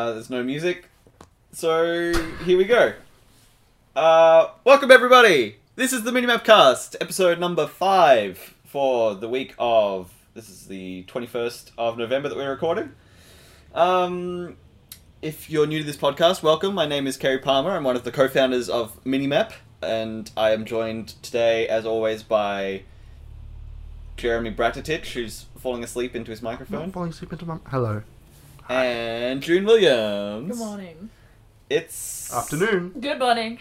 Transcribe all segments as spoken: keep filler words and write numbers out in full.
Uh, there's no music. So, here we go. Uh, welcome everybody! This is the Minimap Cast, episode number five for the week of... This is the twenty-first of November that we're recording. Um, if you're new to this podcast, welcome. My name is Kerry Palmer. I'm one of the co-founders of Minimap, and I am joined today, as always, by Jeremy Bratatich, who's falling asleep into his microphone. Not falling asleep into my... Hello. And June Williams. Good morning. It's... Afternoon. Good morning.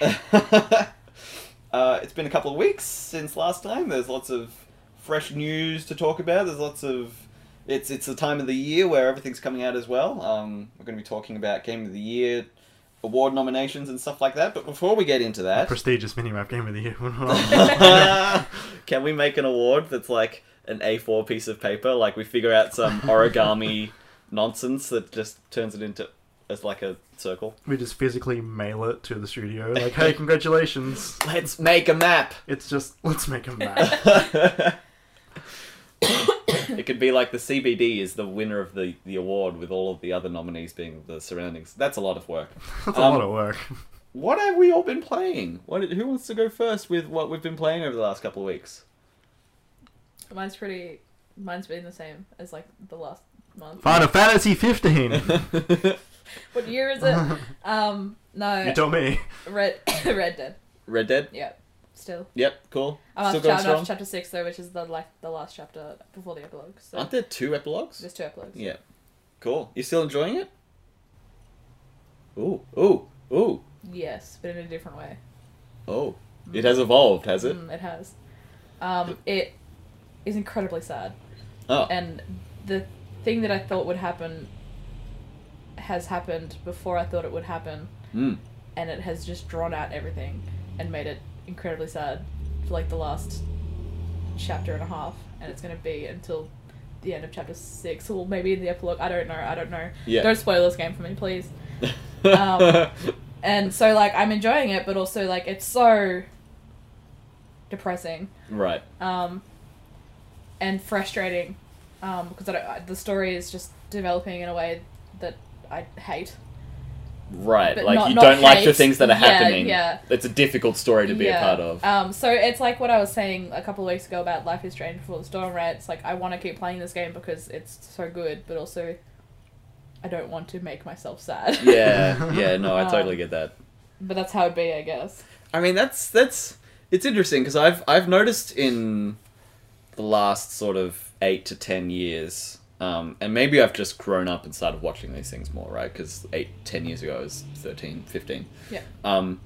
uh, it's been a couple of weeks since last time. There's lots of fresh news to talk about. There's lots of... It's it's the time of the year where everything's coming out as well. Um, we're going to be talking about Game of the Year, award nominations and stuff like that. But before we get into A that... prestigious Minimap Game of the Year. Can we make an award that's like an A four piece of paper? Like we figure out some origami nonsense that just turns it into... as like a circle. We just physically mail it to the studio. Like, hey, congratulations. Let's make a map! It's just, let's make a map. It could be like the C B D is the winner of the, the award with all of the other nominees being the surroundings. That's a lot of work. That's Um, a lot of work. What have we all been playing? What? Who wants to go first with what we've been playing over the last couple of weeks? Mine's pretty... Mine's been the same as, like, the last month. Final Fantasy fifteen. What year is it? um, no. You told me. Red Red Dead. Red Dead? Yep. Still. Yep, cool. I'm Still after, going I'm strong? after chapter six, though, which is the like the last chapter before the epilogue. So Aren't there two epilogues? there's two epilogues. Yeah. Cool. You still enjoying it? Ooh, ooh, ooh. Yes, but in a different way. Oh. It has evolved, has it? Mm, it has. Um, it is incredibly sad. Oh. And the thing that I thought would happen has happened before I thought it would happen. Mm. And it has just drawn out everything and made it incredibly sad for like the last chapter and a half. And it's going to be until the end of chapter six, or maybe in the epilogue. I don't know. I don't know. Yeah. Don't spoil this game for me, please. um, and so, like, I'm enjoying it, but also, like, it's so depressing. Right. Um, and frustrating. Um, because I don't, I, the story is just developing in a way that I hate. Right, But like not- you not don't like the hate. things that are Yeah, happening. yeah. It's a difficult story to be a part of. Um, so it's like what I was saying a couple of weeks ago about Life is Strange Before the Storm, right? It's like I want to keep playing this game because it's so good, but also I don't want to make myself sad. Yeah, yeah, no, I Um, totally get that. But that's how it'd be, I guess. I mean, that's that's it's interesting because I've I've noticed in the last sort of eight to ten years, um, and maybe I've just grown up and started watching these things more, right? Because eight, ten years ago I was thirteen, fifteen. Yeah. Um,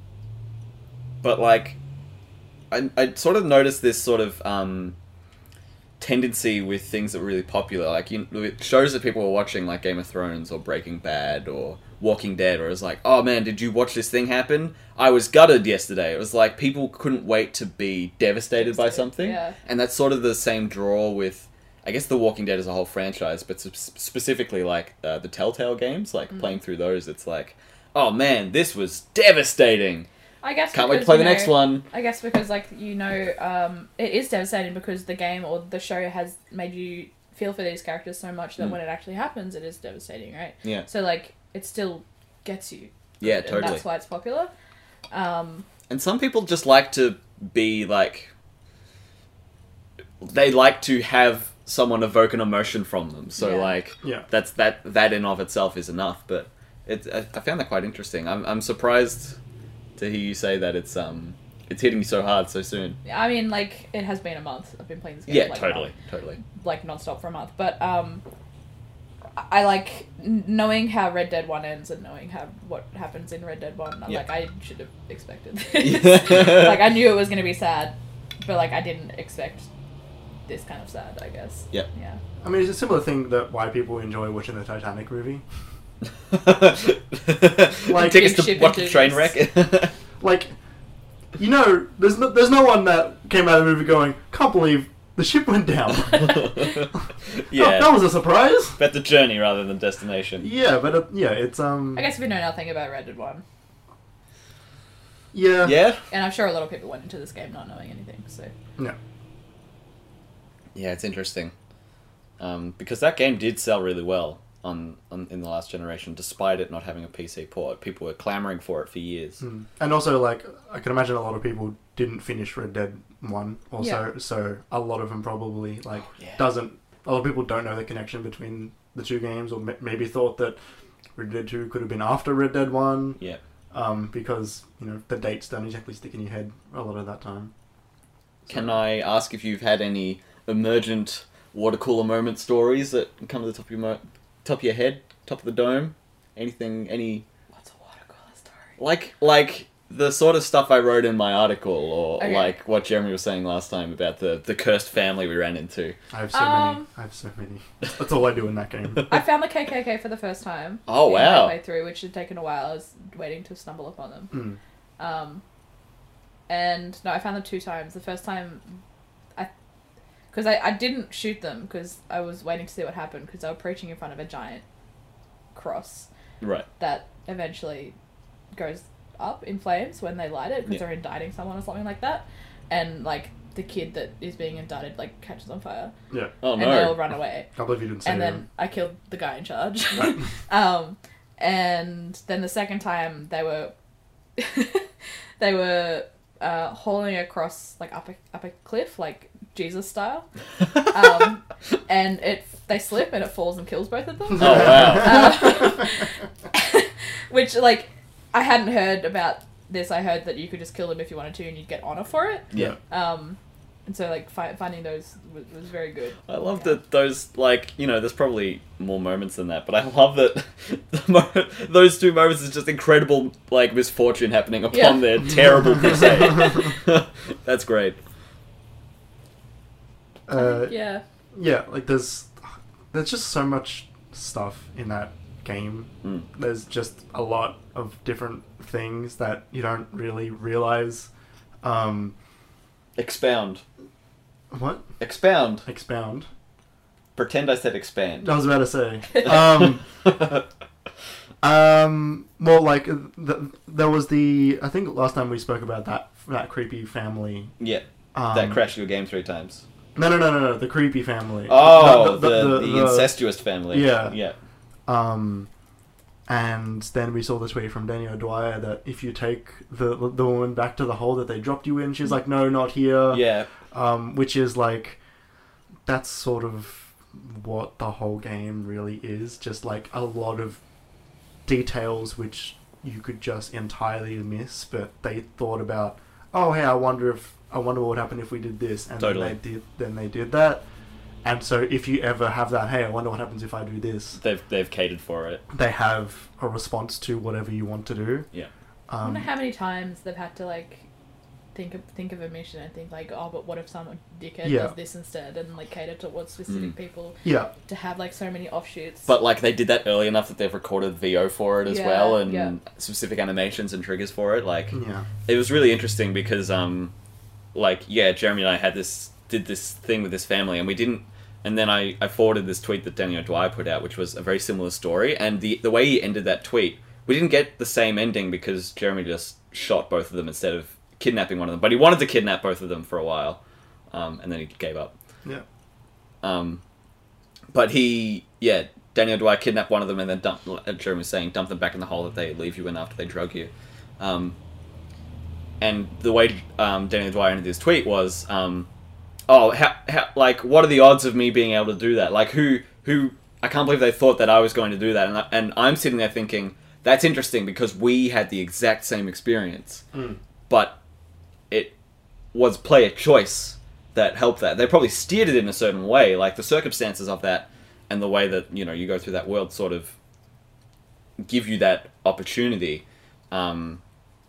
but like, I I sort of noticed this sort of um, tendency with things that were really popular, like you, with shows that people were watching, like Game of Thrones or Breaking Bad or Walking Dead, where it was like, oh man, did you watch this thing happen? I was gutted yesterday. It was like people couldn't wait to be devastated by Devastated, something. yeah. And that's sort of the same draw with, I guess, The Walking Dead as a whole franchise, but sp- specifically like uh, the Telltale games, like Mm. playing through those, it's like, oh man, this was devastating. I guess Can't wait to because, play you the know, next one. I guess because, like, you know, um, it is devastating because the game or the show has made you feel for these characters so much that Mm. when it actually happens, it is devastating, right? Yeah. So, like, it still gets you. Yeah, And totally. that's why it's popular. Um, And some people just like to be like, they like to have someone evoke an emotion from them. So Yeah. like, Yeah. that's that that in of itself is enough. But it, I, I found that quite interesting. I'm I'm surprised to hear you say that it's um it's hitting you so hard so soon. I mean, like, it has been a month. I've been playing this game Yeah, like, a totally, month, totally. like non-stop for a month. But um, I like n- knowing how Red Dead one ends and knowing how what happens in Red Dead one. I'm Yeah. Like, I should have expected this. Like, I knew it was going to be sad, but, like, I didn't expect this kind of sad, I guess. Yeah. Yeah. I mean, it's a similar thing that why people enjoy watching the Titanic movie. Like, tickets big to ship watch the train enthusiasts. wreck. Like, you know, there's no, there's no one that came out of the movie going, can't believe the ship went down. Yeah. Oh, that was a surprise. But the journey rather than destination. Yeah, but uh, yeah, it's um. I guess we know nothing about Red Dead one. Yeah. Yeah? And I'm sure a lot of people went into this game not knowing anything, so... No. Yeah, it's interesting. Um, because that game did sell really well. on, on in the last generation, despite it not having a P C port. People were clamoring for it for years. Mm. And also, like, I can imagine a lot of people didn't finish Red Dead one also, Yeah. so a lot of them probably, like, Oh, yeah. doesn't... A lot of people don't know the connection between the two games, or m- maybe thought that Red Dead two could have been after Red Dead one, Yeah. um, because, you know, the dates don't exactly stick in your head a lot of that time. Can I ask if you've had any emergent water cooler moment stories that come to the top of your mo- top of your head, top of the dome? Anything? Any What's a water cooler story? like like the sort of stuff I wrote in my article, or Okay. like what Jeremy was saying last time about the the cursed family we ran into. I have so many. Um, I have so many. That's all I do in that game. I found the K K K for the first time. Oh, in my wow. Playthrough, which had taken a while. I was waiting to stumble upon them. Mm. Um, and no, I found them two times. The first time, I, because I, I didn't shoot them because I was waiting to see what happened because they were preaching in front of a giant cross Right. that eventually goes up in flames when they light it because Yeah. they're indicting someone or something like that, and like the kid that is being indicted like catches on fire Yeah. Oh and they all no. run away. Can't believe you didn't say And that. then I killed the guy in charge. um, and then the second time they were they were uh, hauling across like up a up a cliff like Jesus style, um, and it they slip and it falls and kills both of them. Oh wow. Uh, which like I hadn't heard about this. I heard that you could just kill them if you wanted to and you'd get honor for it. Yeah. Um, and so like fi- finding those was, was very good. I love Yeah. that those, like, you know, there's probably more moments than that, but I love that the mo- those two moments is just incredible, like, misfortune happening upon Yeah. their terrible crusade. That's great. Uh, Yeah. yeah, like there's there's just so much stuff in that game. Mm. There's just a lot of different things that you don't really realize. Um, Expound. what? Expound. Expound. Pretend I said expand. I was about to say. Um, um, more like the, there was the. I think last time we spoke about that that creepy family. Yeah, Um, that crashed your game three times. No, no, no, no, no. The creepy family. Oh, the, the, incestuous family. Yeah. Yeah. Um, and then we saw the tweet from Daniel Dwyer that if you take the the woman back to the hole that they dropped you in, she's like, no, not here. Yeah. Um, which is like, that's sort of what the whole game really is. Just like a lot of details which you could just entirely miss, but they thought about, oh, hey, I wonder if I wonder what would happen if we did this, and Totally. then they did. Then they did that. And so if you ever have that, hey, I wonder what happens if I do this, They've they've catered for it. they have a response to whatever you want to do. Yeah. I Um, wonder how many times they've had to like think of think of a mission and think like, oh, but what if someone dickhead Yeah. does this instead, and like cater towards specific Mm. people yeah. to have like so many offshoots. But like they did that early enough that they've recorded V O for it as Yeah, well, and yeah. specific animations and triggers for it. Like Yeah. it was really interesting because um, like yeah, Jeremy and I had this did this thing with this family, and we didn't. And then I, I forwarded this tweet that Daniel Dwyer put out, which was a very similar story. And the the way he ended that tweet, we didn't get the same ending because Jeremy just shot both of them instead of kidnapping one of them. But he wanted to kidnap both of them for a while, um, and then he gave up. Yeah. Um, but he, yeah, Daniel Dwyer kidnapped one of them and then dumped, like Jeremy was saying, dumped them back in the hole that they leave you in after they drug you. Um, and the way um, Daniel Dwyer ended his tweet was, um, oh, how, how, like, what are the odds of me being able to do that? Like, who, who, I can't believe they thought that I was going to do that. And, I, and I'm sitting there thinking, that's interesting because we had the exact same experience. Mm. But it was player choice that helped that. They probably steered it in a certain way, like the circumstances of that and the way that, you know, you go through that world sort of give you that opportunity. Um,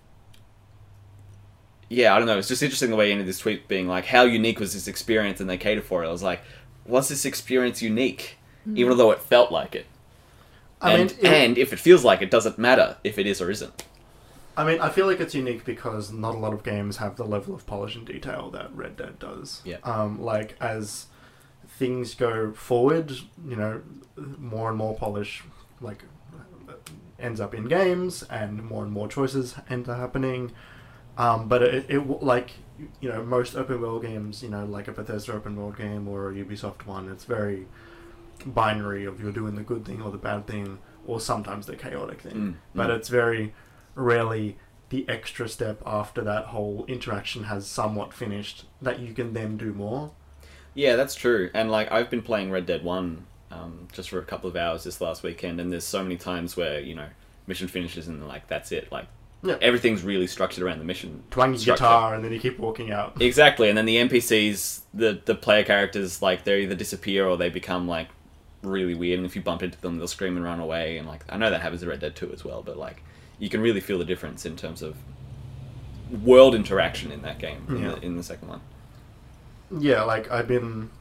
yeah, I don't know. It's just interesting the way he ended this tweet being like, how unique was this experience, and they catered for it. I was like, was this experience unique? Mm. Even though it felt like it. I and, mean, it- and if it feels like it, doesn't matter if it is or isn't. I mean, I feel like it's unique because not a lot of games have the level of polish and detail that Red Dead does. Yeah. Um, like, as things go forward, you know, more and more polish, like, ends up in games, and more and more choices end up happening. Um, but it, it, like, you know, most open world games, you know, like a Bethesda open world game or a Ubisoft one, it's very, binary of you're doing the good thing or the bad thing, or sometimes the chaotic thing. Mm, But mm. it's very rarely the extra step after that whole interaction has somewhat finished that you can then do more. Yeah, that's true. And like I've been playing Red Dead One um, just for a couple of hours this last weekend, and there's so many times where you know mission finishes and like that's it. Like Yeah. everything's really structured around the mission. Twang your structure. guitar and then you keep walking out. Exactly, and then the N P Cs, the the player characters, like they either disappear or they become like really weird. And if you bump into them, they'll scream and run away. And like I know that happens in Red Dead Two as well, but like you can really feel the difference in terms of world interaction in that game in, Yeah. the, in the second one. Yeah, like I've been,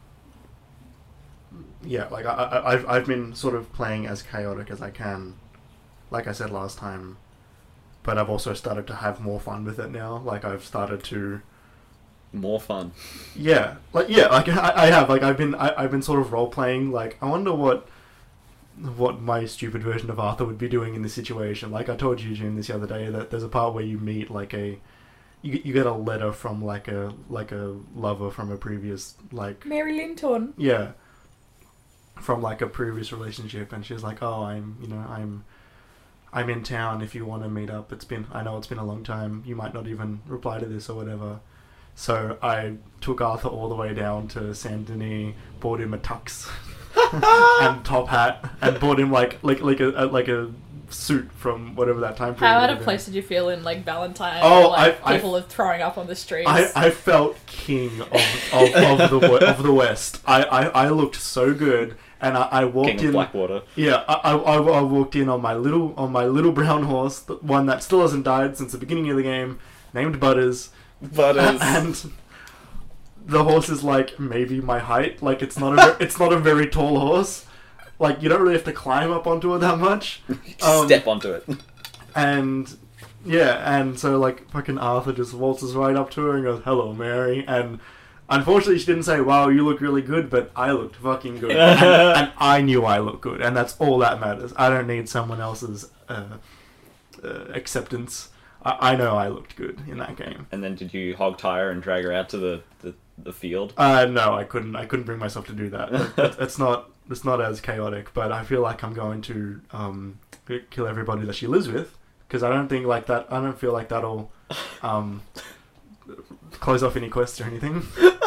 yeah, like I, I, I've I've been sort of playing as chaotic as I can, like I said last time, but I've also started to have more fun with it now. Like I've started to, More fun. yeah, like yeah, like I, I have like I've been I, I've been sort of role playing. Like I wonder what what my stupid version of Arthur would be doing in this situation. Like I told you, Jim, this the other day that there's a part where you meet like a. You get, you get a letter from like a like a lover from a previous like Mary Linton. yeah from like a previous relationship, and she's like, oh, I'm you know I'm I'm in town if you want to meet up. It's been I know it's been a long time, you might not even reply to this or whatever. So I took Arthur all the way down to Saint Denis, bought him a tux and top hat, and bought him like like like a, a like a suit from whatever that time period How out would of have place did you feel in like Valentine? Oh, or, like, I- I- people are throwing up on the streets. I, I felt king of, of, of the we- of the West. I, I, I looked so good, and I, I walked King of in. Blackwater. Yeah, I, I, I I walked in on my little on my little brown horse, the one that still hasn't died since the beginning of the game, named Butters, Butters. and the horse is like maybe my height. Like it's not a ve- it's not a very tall horse. Like you don't really have to climb up onto it that much. Um, Step onto it. And yeah, and so like fucking Arthur just waltzes right up to her and goes, "Hello, Mary." And unfortunately, she didn't say, "Wow, you look really good," but I looked fucking good, and, and I knew I looked good, and that's all that matters. I don't need someone else's uh, uh, acceptance. I-, I know I looked good in that game. And then did you hog tie her and drag her out to the, the, the field? Uh, no, I couldn't. I couldn't bring myself to do that. That- that- It's not. It's not as chaotic, but I feel like I'm going to um, kill everybody that she lives with, because I don't think like that. I don't feel like that'll um, close off any quests or anything.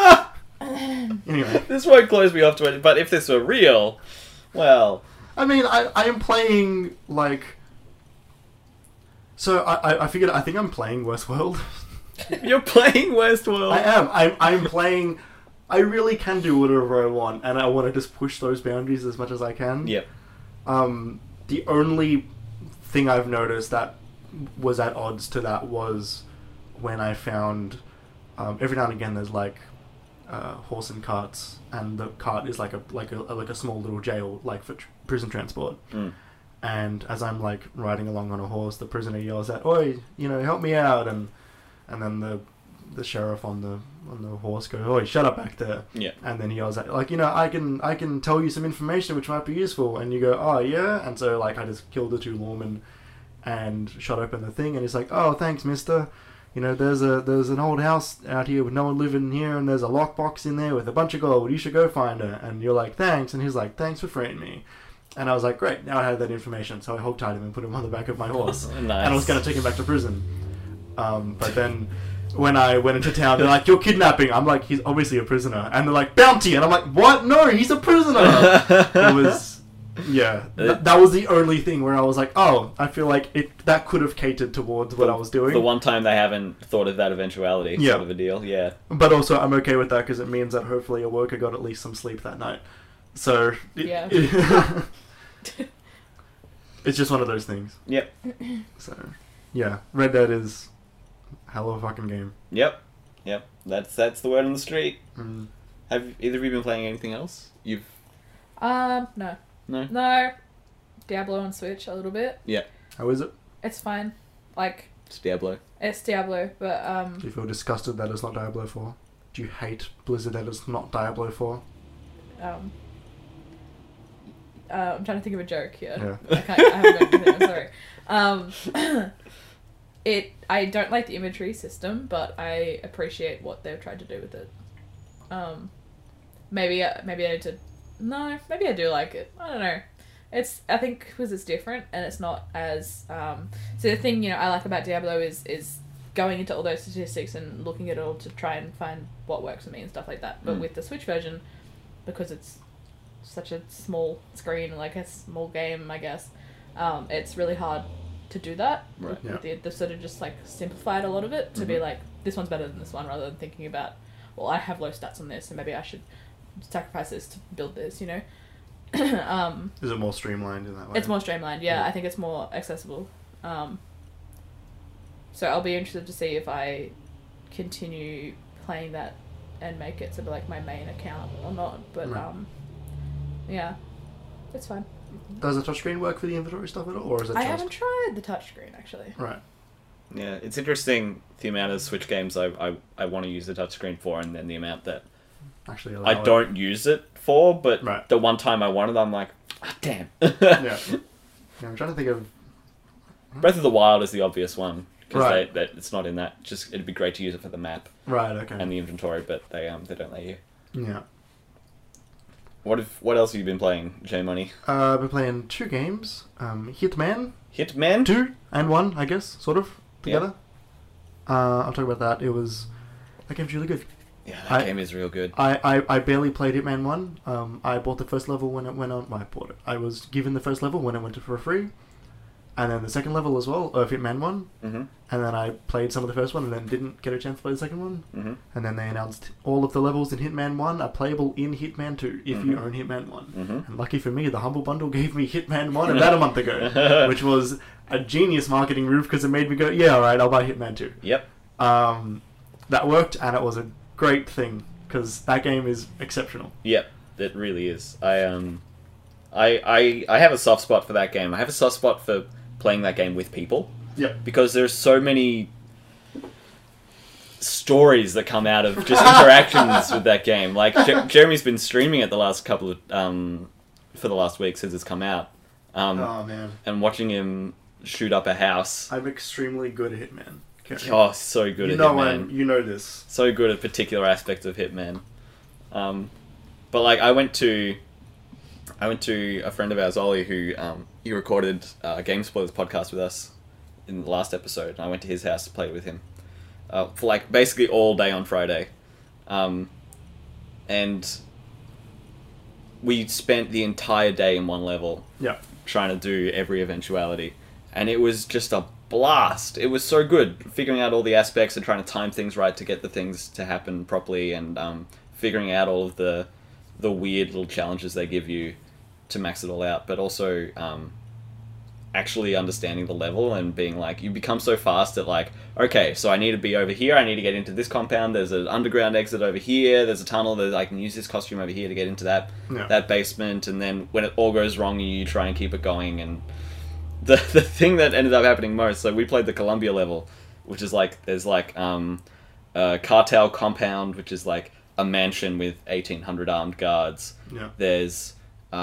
Anyway, This won't close me off to it, but if this were real, well... I mean, I I am playing like. So I I- I figured I think I'm playing Westworld. You're playing Westworld. I am. I'm I'm playing. I really can do whatever I want, and I want to just push those boundaries as much as I can. Yep. Um, the only thing I've noticed that was at odds to that was when I found um, every now and again there's like uh, horse and carts, and the cart is like a like a like a small little jail, like for tr- prison transport. Mm. And as I'm like riding along on a horse, the prisoner yells out, "Oi, you know, help me out!" and and then the the sheriff on the on the horse goes, "Oi, shut up back there!" Yeah. And then he yells at, like, you know, I can I can tell you some information which might be useful. And you go, "Oh yeah," and so like I just killed the two lawmen and shot open the thing, and he's like, "Oh, thanks, Mister. You know, there's a there's an old house out here with no one living here, and there's a lockbox in there with a bunch of gold. You should go find her." And you're like, "Thanks," and he's like, "Thanks for freeing me." And I was like, "Great, now I have that information." So I hogtied him and put him on the back of my horse, Nice. and I was going to take him back to prison. Um, but then when I went into town, they're like, "You're kidnapping." I'm like, "He's obviously a prisoner," and they're like, "Bounty," and I'm like, "What? No, he's a prisoner." It was. Yeah, th- that was the only thing where I was like, oh, I feel like it that could have catered towards what I was doing. The one time they haven't thought of that eventuality Yeah. sort of a deal, yeah. But also, I'm okay with that because it means that hopefully a worker got at least some sleep that night. So, it- Yeah. it's just one of those things. Yep. So, yeah, Red Dead is a hell of a fucking game. Yep. Yep. That's that's the word on the street. Mm. Have either of you been playing anything else? You've Um, no. no? No. Diablo on Switch a little bit. How is it? It's fine. Like, It's Diablo. it's Diablo, but, um... Do you feel disgusted that it's not Diablo four? Do you hate Blizzard that it's not Diablo four? um uh, I'm trying to think of a joke here. Yeah. I can't. I haven't got anything. I'm sorry. Um, it. I don't like the imagery system, but I appreciate what they've tried to do with it. Um, maybe. Uh, maybe I need to No, maybe I do like it. I don't know. It's I think because it's different and it's not as um. So the thing you know I like about Diablo is is going into all those statistics and looking at it all to try and find what works for me and stuff like that. But Mm. with the Switch version, because it's such a small screen, like a small game, I guess, um, it's really hard to do that. Right. Yeah. They, they've sort of just like simplified a lot of it to be Mhm. like this one's better than this one, rather than thinking about, well, I have low stats on this, so maybe I should sacrifice this to build this, you know. um, Is it more streamlined in that way? it's more streamlined, yeah. Yeah. I think it's more accessible. Um, so I'll be interested to see if I continue playing that and make it sort of like my main account or not. But Right. um, yeah, it's fine. Does the touchscreen work for the inventory stuff at all, or is it I just... haven't tried the touchscreen actually. Right. Yeah, it's interesting the amount of Switch games I I, I want to use the touchscreen for, and then the amount that Actually, I allow it. don't use it for. But Right. the one time I wanted, I'm like, ah, damn. Yeah. yeah. I'm trying to think of... Breath of the Wild is the obvious one because Right. they, they it's not in that. Just it'd be great to use it for the map Right, okay. and the inventory, but they um they don't let you. Yeah. What if what else have you been playing, J Money? Uh, I've been playing two games. Um, Hitman Hitman? two and one, I guess, sort of, together. Uh, I'll talk about that. It was... That game's really good. Yeah, that I- game is real good. I, I, I barely played Hitman one. Um, I bought the first level when it went on... Well, I bought it. I was given the first level when it went for free. And then the second level as well, of Hitman one. Mhm. And then I played some of the first one and then didn't get a chance to play the second one. Mhm. And then they announced all of the levels in Hitman one are playable in Hitman two if you Mhm. own Hitman one. Mhm. And lucky for me, the Humble Bundle gave me Hitman one about a month ago, which was a genius marketing move because it made me go, yeah, alright, I'll buy Hitman two. Yep. Um, that worked, and it was a great thing because that game is exceptional. Yep. It really is. I um, I I I have a soft spot for that game. I have a soft spot for playing that game with people. Yep. Because there's so many stories that come out of just interactions with that game. Like Jer- Jeremy's been streaming it the last couple of um, for the last week since it's come out, um, Oh man, and watching him shoot up a house. I'm extremely good at Hitman. Okay. Oh, so good you at know Hitman. I'm, you know this. So good at particular aspects of Hitman. Um, but like I went to, I went to a friend of ours, Ollie, who um, he recorded a Game Spoilers podcast with us in the last episode. And I went to his house to play with him uh, for like basically all day on Friday, um, and we spent the entire day in one level Yeah. trying to do every eventuality, and it was just a blast. It was so good figuring out all the aspects and trying to time things right to get the things to happen properly, and um, figuring out all of the the weird little challenges they give you to max it all out, but also um, actually understanding the level and being like, you become so fast at like, okay, so I need to be over here, I need to get into this compound, there's an underground exit over here, there's a tunnel, that I can use this costume over here to get into that Yeah. that basement, and then when it all goes wrong, you try and keep it going. And the the thing that ended up happening most, so we played the Columbia level, which is like, there's like um, a cartel compound, which is like a mansion with eighteen hundred armed guards. Yeah. There's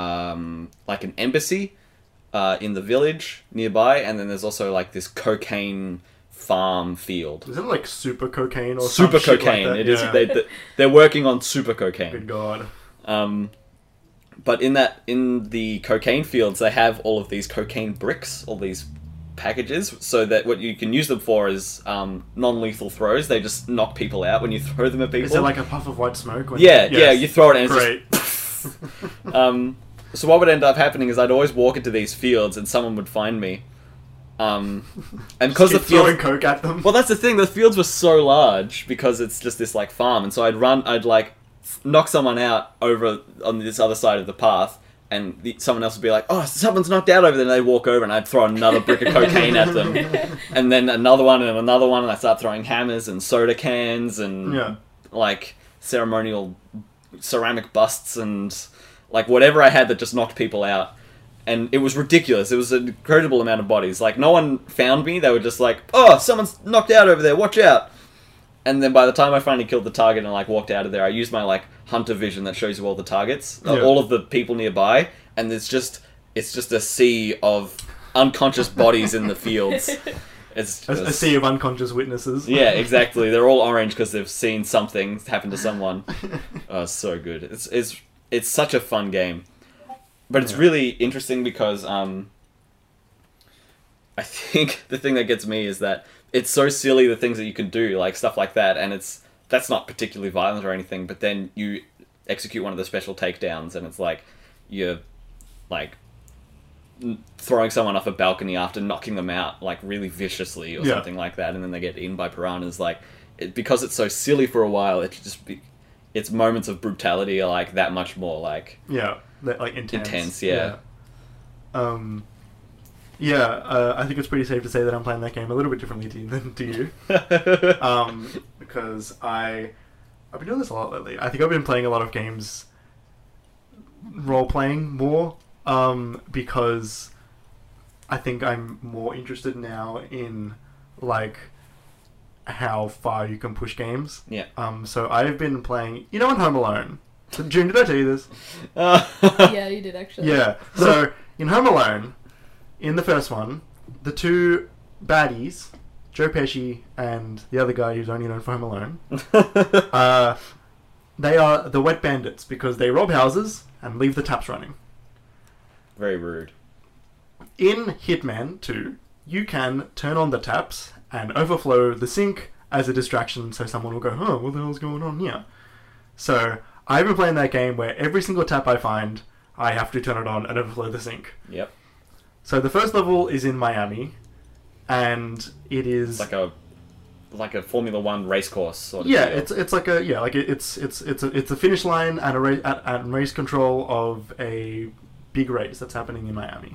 um, like an embassy uh, in the village nearby, and then there's also like this cocaine farm field. Isn't it like super cocaine or Super some shit cocaine. Like that? It is. Yeah. They, they, they're working on super cocaine. Good God. Um, but in that, in the cocaine fields, they have all of these cocaine bricks, all these packages, so that what you can use them for is um, non-lethal throws. They just knock people out when you throw them at people. Is it like a puff of white smoke? When yeah, Yes. yeah, you throw it and it's Great. just... um, so what would end up happening is I'd always walk into these fields and someone would find me. Um, and because the Keep throwing fields... coke at them. Well, that's the thing. The fields were so large because it's just this like farm, and so I'd run. I'd like knock someone out over on this other side of the path, and the, someone else would be like, "Oh, someone's knocked out over there." And they'd walk over, and I'd throw another brick of cocaine at them, and then another one and another one, and I start throwing hammers and soda cans and Yeah. like ceremonial ceramic busts and like whatever I had that just knocked people out. And it was ridiculous. It was an incredible amount of bodies. Like, no one found me. They were just like, oh, someone's knocked out over there. Watch out. And then by the time I finally killed the target and, like, walked out of there, I used my, like, hunter vision that shows you all the targets, uh, Yeah. all of the people nearby. And it's just, it's just a sea of unconscious bodies in the fields. It's A, just... a sea of unconscious witnesses. Yeah, exactly. They're all orange because they've seen something happen to someone. Oh, it's so good. It's it's it's such a fun game. But it's Yeah. really interesting because um, I think the thing that gets me is that it's so silly, the things that you can do, like stuff like that, and it's that's not particularly violent or anything, but then you execute one of the special takedowns and it's like you're like n- throwing someone off a balcony after knocking them out like really viciously or Yeah. something like that, and then they get eaten by piranhas. Like it, because it's so silly for a while, it just be, its moments of brutality are like that much more like Yeah, that, like intense. Intense, yeah. Yeah. Um, yeah, uh, I think it's pretty safe to say that I'm playing that game a little bit differently to you, than to you. um, because I, I've been doing this a lot lately. I think I've been playing a lot of games, role playing more, um, because I think I'm more interested now in like how far you can push games. yeah. Um, so I've been playing. You know, in Home Alone. June, did I tell you this? Uh, Yeah, you did actually. Yeah. So in Home Alone, in the first one, the two baddies, Joe Pesci and the other guy who's only known for Home Alone, uh, they are the wet bandits because they rob houses and leave the taps running. Very rude. In Hitman two, you can turn on the taps and overflow the sink as a distraction, so someone will go, "Huh, what the hell's going on here?" So I've been playing that game where every single tap I find, I have to turn it on and overflow the sink. Yep. So the first level is in Miami, and it is It's like a like a Formula One race course sort of yeah, deal. it's it's like a yeah, like it, it's it's it's a it's a finish line and a race and, and race control of a big race that's happening in Miami.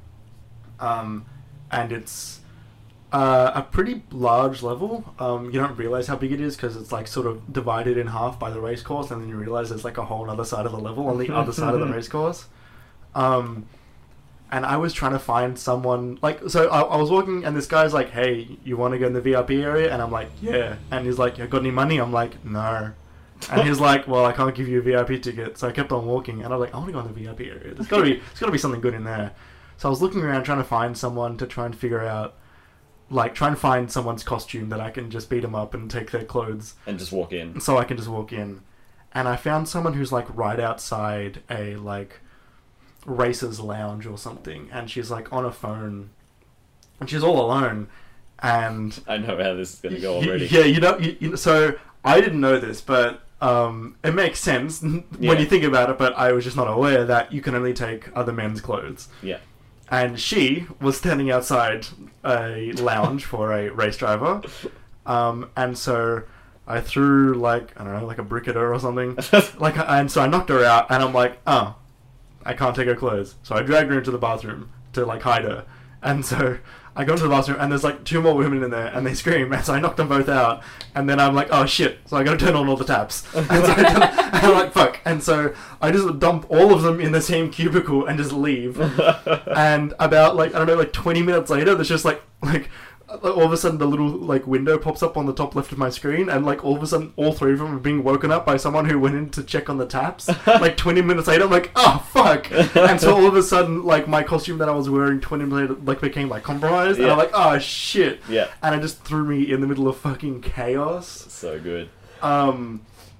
Um, and it's uh, a pretty large level. Um, you don't realize how big it is because it's like sort of divided in half by the race course, and then you realize there's like a whole other side of the level on the other side of the race course. Um, and I was trying to find someone like so. I, I was walking, and this guy's like, "Hey, you want to go in the V I P area?" And I'm like, "Yeah." And he's like, "You got any money?" I'm like, "No." And he's like, "Well, I can't give you a V I P ticket." So I kept on walking, and I was like, "I want to go in the V I P area. There's got to be, there's got to be something good in there." So I was looking around trying to find someone to try and figure out, like, try and find someone's costume that I can just beat them up and take their clothes, and just walk in. so I can just walk in. And I found someone who's like right outside a like racers lounge or something, and she's like on a phone, and she's all alone. And I know how this is going to go Y- already. Yeah, you know, you, you know, so I didn't know this, but um, it makes sense when Yeah. you think about it, but I was just not aware that you can only take other men's clothes. Yeah. And she was standing outside a lounge for a race driver, um, and so I threw, like, I don't know, like a brick at her or something, like, and so I knocked her out, and I'm like, oh, I can't take her clothes. So I dragged her into the bathroom to, like, hide her. And so I go into the bathroom, and there's like two more women in there, and they scream, and so I knock them both out. And then I'm like, oh shit! So I gotta turn on all the taps. And, so I turn, and I'm like, fuck! And so I just dump all of them in the same cubicle and just leave. And about like I don't know, like twenty minutes later, there's just like like all of a sudden the little like window pops up on the top left of my screen, and like all of a sudden all three of them are being woken up by someone who went in to check on the taps. Like twenty minutes later, I'm like, oh fuck! And so all of a sudden, like my costume that I was wearing twenty minutes later, like became like compromised, and Yeah. I'm like, oh shit! Yeah. And it just threw me in the middle of fucking chaos. So good. Um,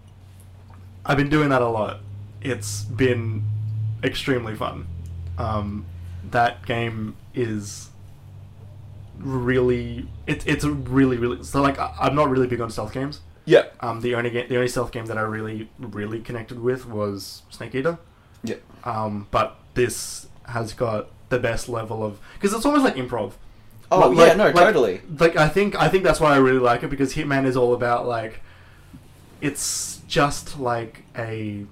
I've been doing that a lot. It's been extremely fun. Um, that game is really it, it's a really really so like I, I'm not really big on stealth games. Yeah. Um, the only game, the only stealth game that I really really connected with was Snake Eater. Yeah. Um, but this has got the best level of because it's almost like improv. Oh Like- yeah, no, like- totally. Like I think I think that's why I really like it because Hitman is all about like it's just like a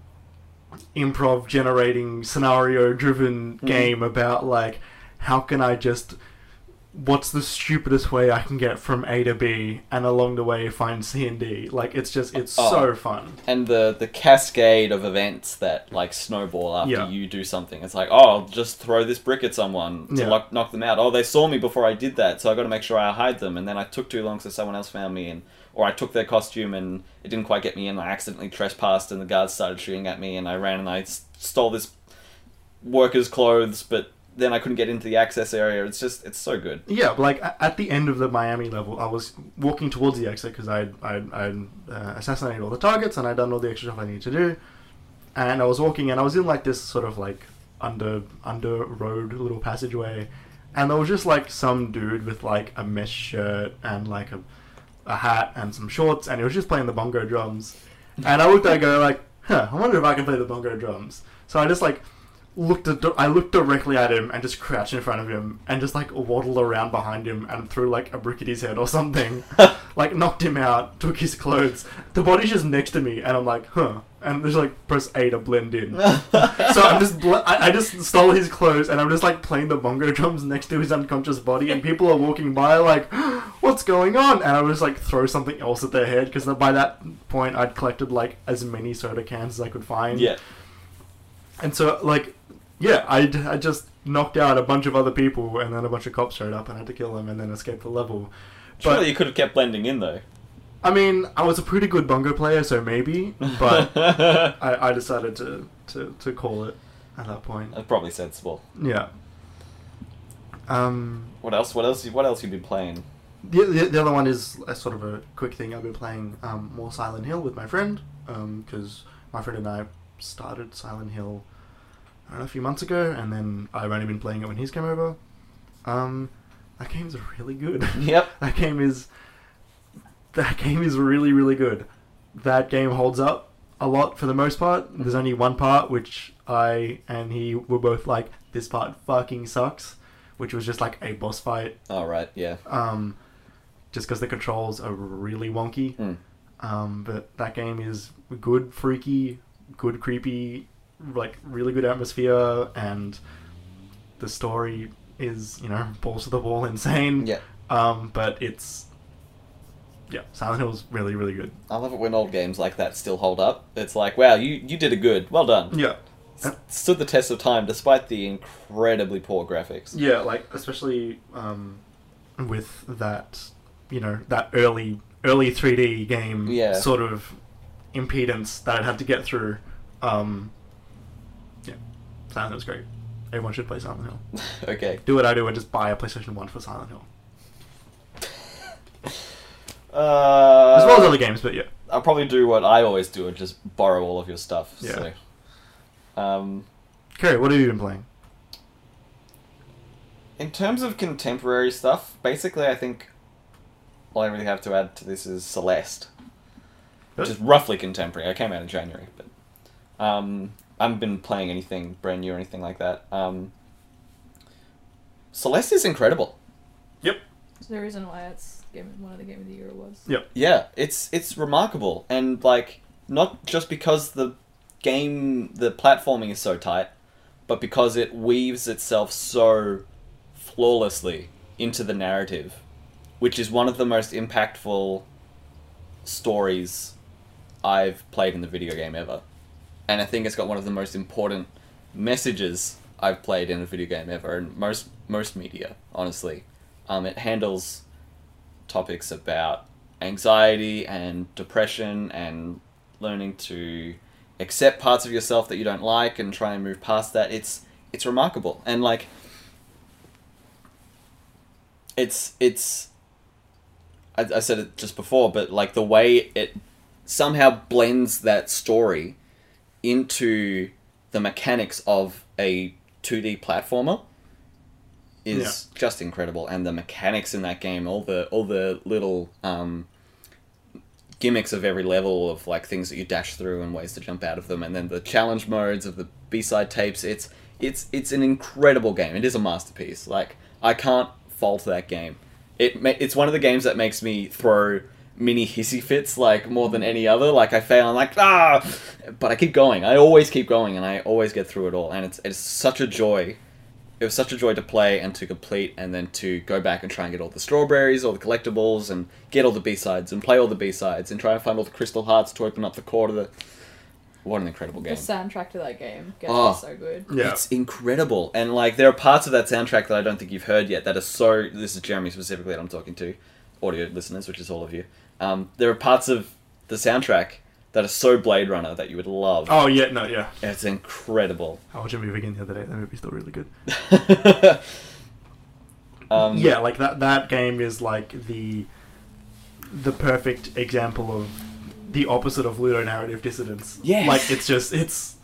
improv generating scenario driven Mhm. game about like how can I just what's the stupidest way I can get from A to B and along the way find C and D. Like it's just it's Oh. so fun. And the the cascade of events that like snowball after Yeah. you do something. It's like, oh, I'll just throw this brick at someone to Yeah. lock, knock them out. Oh, they saw me before I did that, so I got to make sure I hide them. And then I took too long, so someone else found me. And or I took their costume and it didn't quite get me in. I accidentally trespassed, and the guards started shooting at me. And I ran and I s- stole this worker's clothes, but then I couldn't get into the access area. It's just, it's so good. Yeah, but like a- at the end of the Miami level, I was walking towards the exit because I'd, I'd, I'd uh, assassinated all the targets and I'd done all the extra stuff I needed to do. and I was walking, and I was in like this sort of like under under road little passageway, and there was just like some dude with like a mesh shirt and like a a hat and some shorts, and he was just playing the bongo drums. And I looked at it, go like, huh, I wonder if I can play the bongo drums. So I just like looked at, I looked directly at him and just crouched in front of him and just like waddled around behind him and threw like a brick at his head or something. Like knocked him out, took his clothes. The body's just next to me, and I'm like, huh. And just like press A to blend in. So I'm just, bl- I, I just stole his clothes, and I'm just like playing the bongo drums next to his unconscious body, and people are walking by like, what's going on? And I would just like throw something else at their head, because by that point I'd collected like as many soda cans as I could find. Yeah. And so like, yeah, I I just knocked out a bunch of other people, and then a bunch of cops showed up and I had to kill them and then escape the level. Surely But you could have kept blending in, though. I mean, I was a pretty good bongo player, so maybe, but I, I decided to, to, to call it at that point. That's probably sensible. Yeah. Um, What else? What else? What else you been playing? the, the the other one is a sort of a quick thing. I've been playing um, more Silent Hill with my friend, because my friend and I started Silent Hill, I don't know, a few months ago, and then I've only been playing it when he's come over. Um, that game's really good. Yep. That game is... That game is really, really good. That game holds up a lot for the most part. There's only one part which I and he were both like, this part fucking sucks, which was just like a boss fight. All right. Yeah. Um, just because the controls are really wonky. Mm. Um, but that game is good, freaky, good, creepy, like really good atmosphere, and the story is, you know, balls to the wall insane. Yeah. Um, but it's... Yeah, Silent Hill's really, really good. I love it when old games like that still hold up. It's like, wow, you, you did a good. Well done. Yeah. S- stood the test of time despite the incredibly poor graphics. Yeah, like, especially um, with that, you know, that early early three D game Yeah. sort of impedance that I'd had to get through. Um, yeah, Silent Hill's great. Everyone should play Silent Hill. Okay. Do what I do and just buy a PlayStation one for Silent Hill. Uh, As well as other games, but yeah. I'll probably do what I always do and just borrow all of your stuff. Yeah. So. Um, Kerry, what have you been playing? in terms of contemporary stuff, basically I think all I really have to add to this is Celeste. Which is roughly contemporary. I came out in January, but um, I haven't been playing anything brand new or anything like that. Um, Celeste is incredible. Yep. There's no reason why it's game, one of the Game of the Year awards. Yep. Yeah, it's it's remarkable, and like not just because the game, the platforming is so tight, but because it weaves itself so flawlessly into the narrative, which is one of the most impactful stories I've played in the video game ever. And I think it's got one of the most important messages I've played in a video game ever, and most most media, honestly. Um, it handles topics about anxiety and depression and learning to accept parts of yourself that you don't like and try and move past that. It's it's remarkable. And like it's it's I, I said it just before, but like the way it somehow blends that story into the mechanics of a two D platformer is Yeah. just incredible. And the mechanics in that game, all the all the little um, gimmicks of every level of like things that you dash through and ways to jump out of them, and then the challenge modes of the B-side tapes. It's it's it's an incredible game. It is a masterpiece. Like I can't fault that game. It ma- it's one of the games that makes me throw mini hissy fits like more than any other. Like I fail, I'm like ah, but I keep going. I always keep going, and I always get through it all. And it's it's such a joy. It was such a joy to play and to complete, and then to go back and try and get all the strawberries, all the collectibles, and get all the B-sides, and play all the B-sides, and try and find all the crystal hearts to open up the core to the... What an incredible game. The soundtrack to that game gets Oh. so good. Yeah. It's incredible. And like there are parts of that soundtrack that I don't think you've heard yet that are so... This is Jeremy specifically that I'm talking to, audio listeners, which is all of you. Um, there are parts of the soundtrack that are so Blade Runner that you would love. Oh, yeah, no, yeah. It's incredible. I watched a movie again the other day. That movie's still really good. um, Yeah, like that that game is like the the perfect example of the opposite of ludonarrative dissidence. Yes. Like it's just it's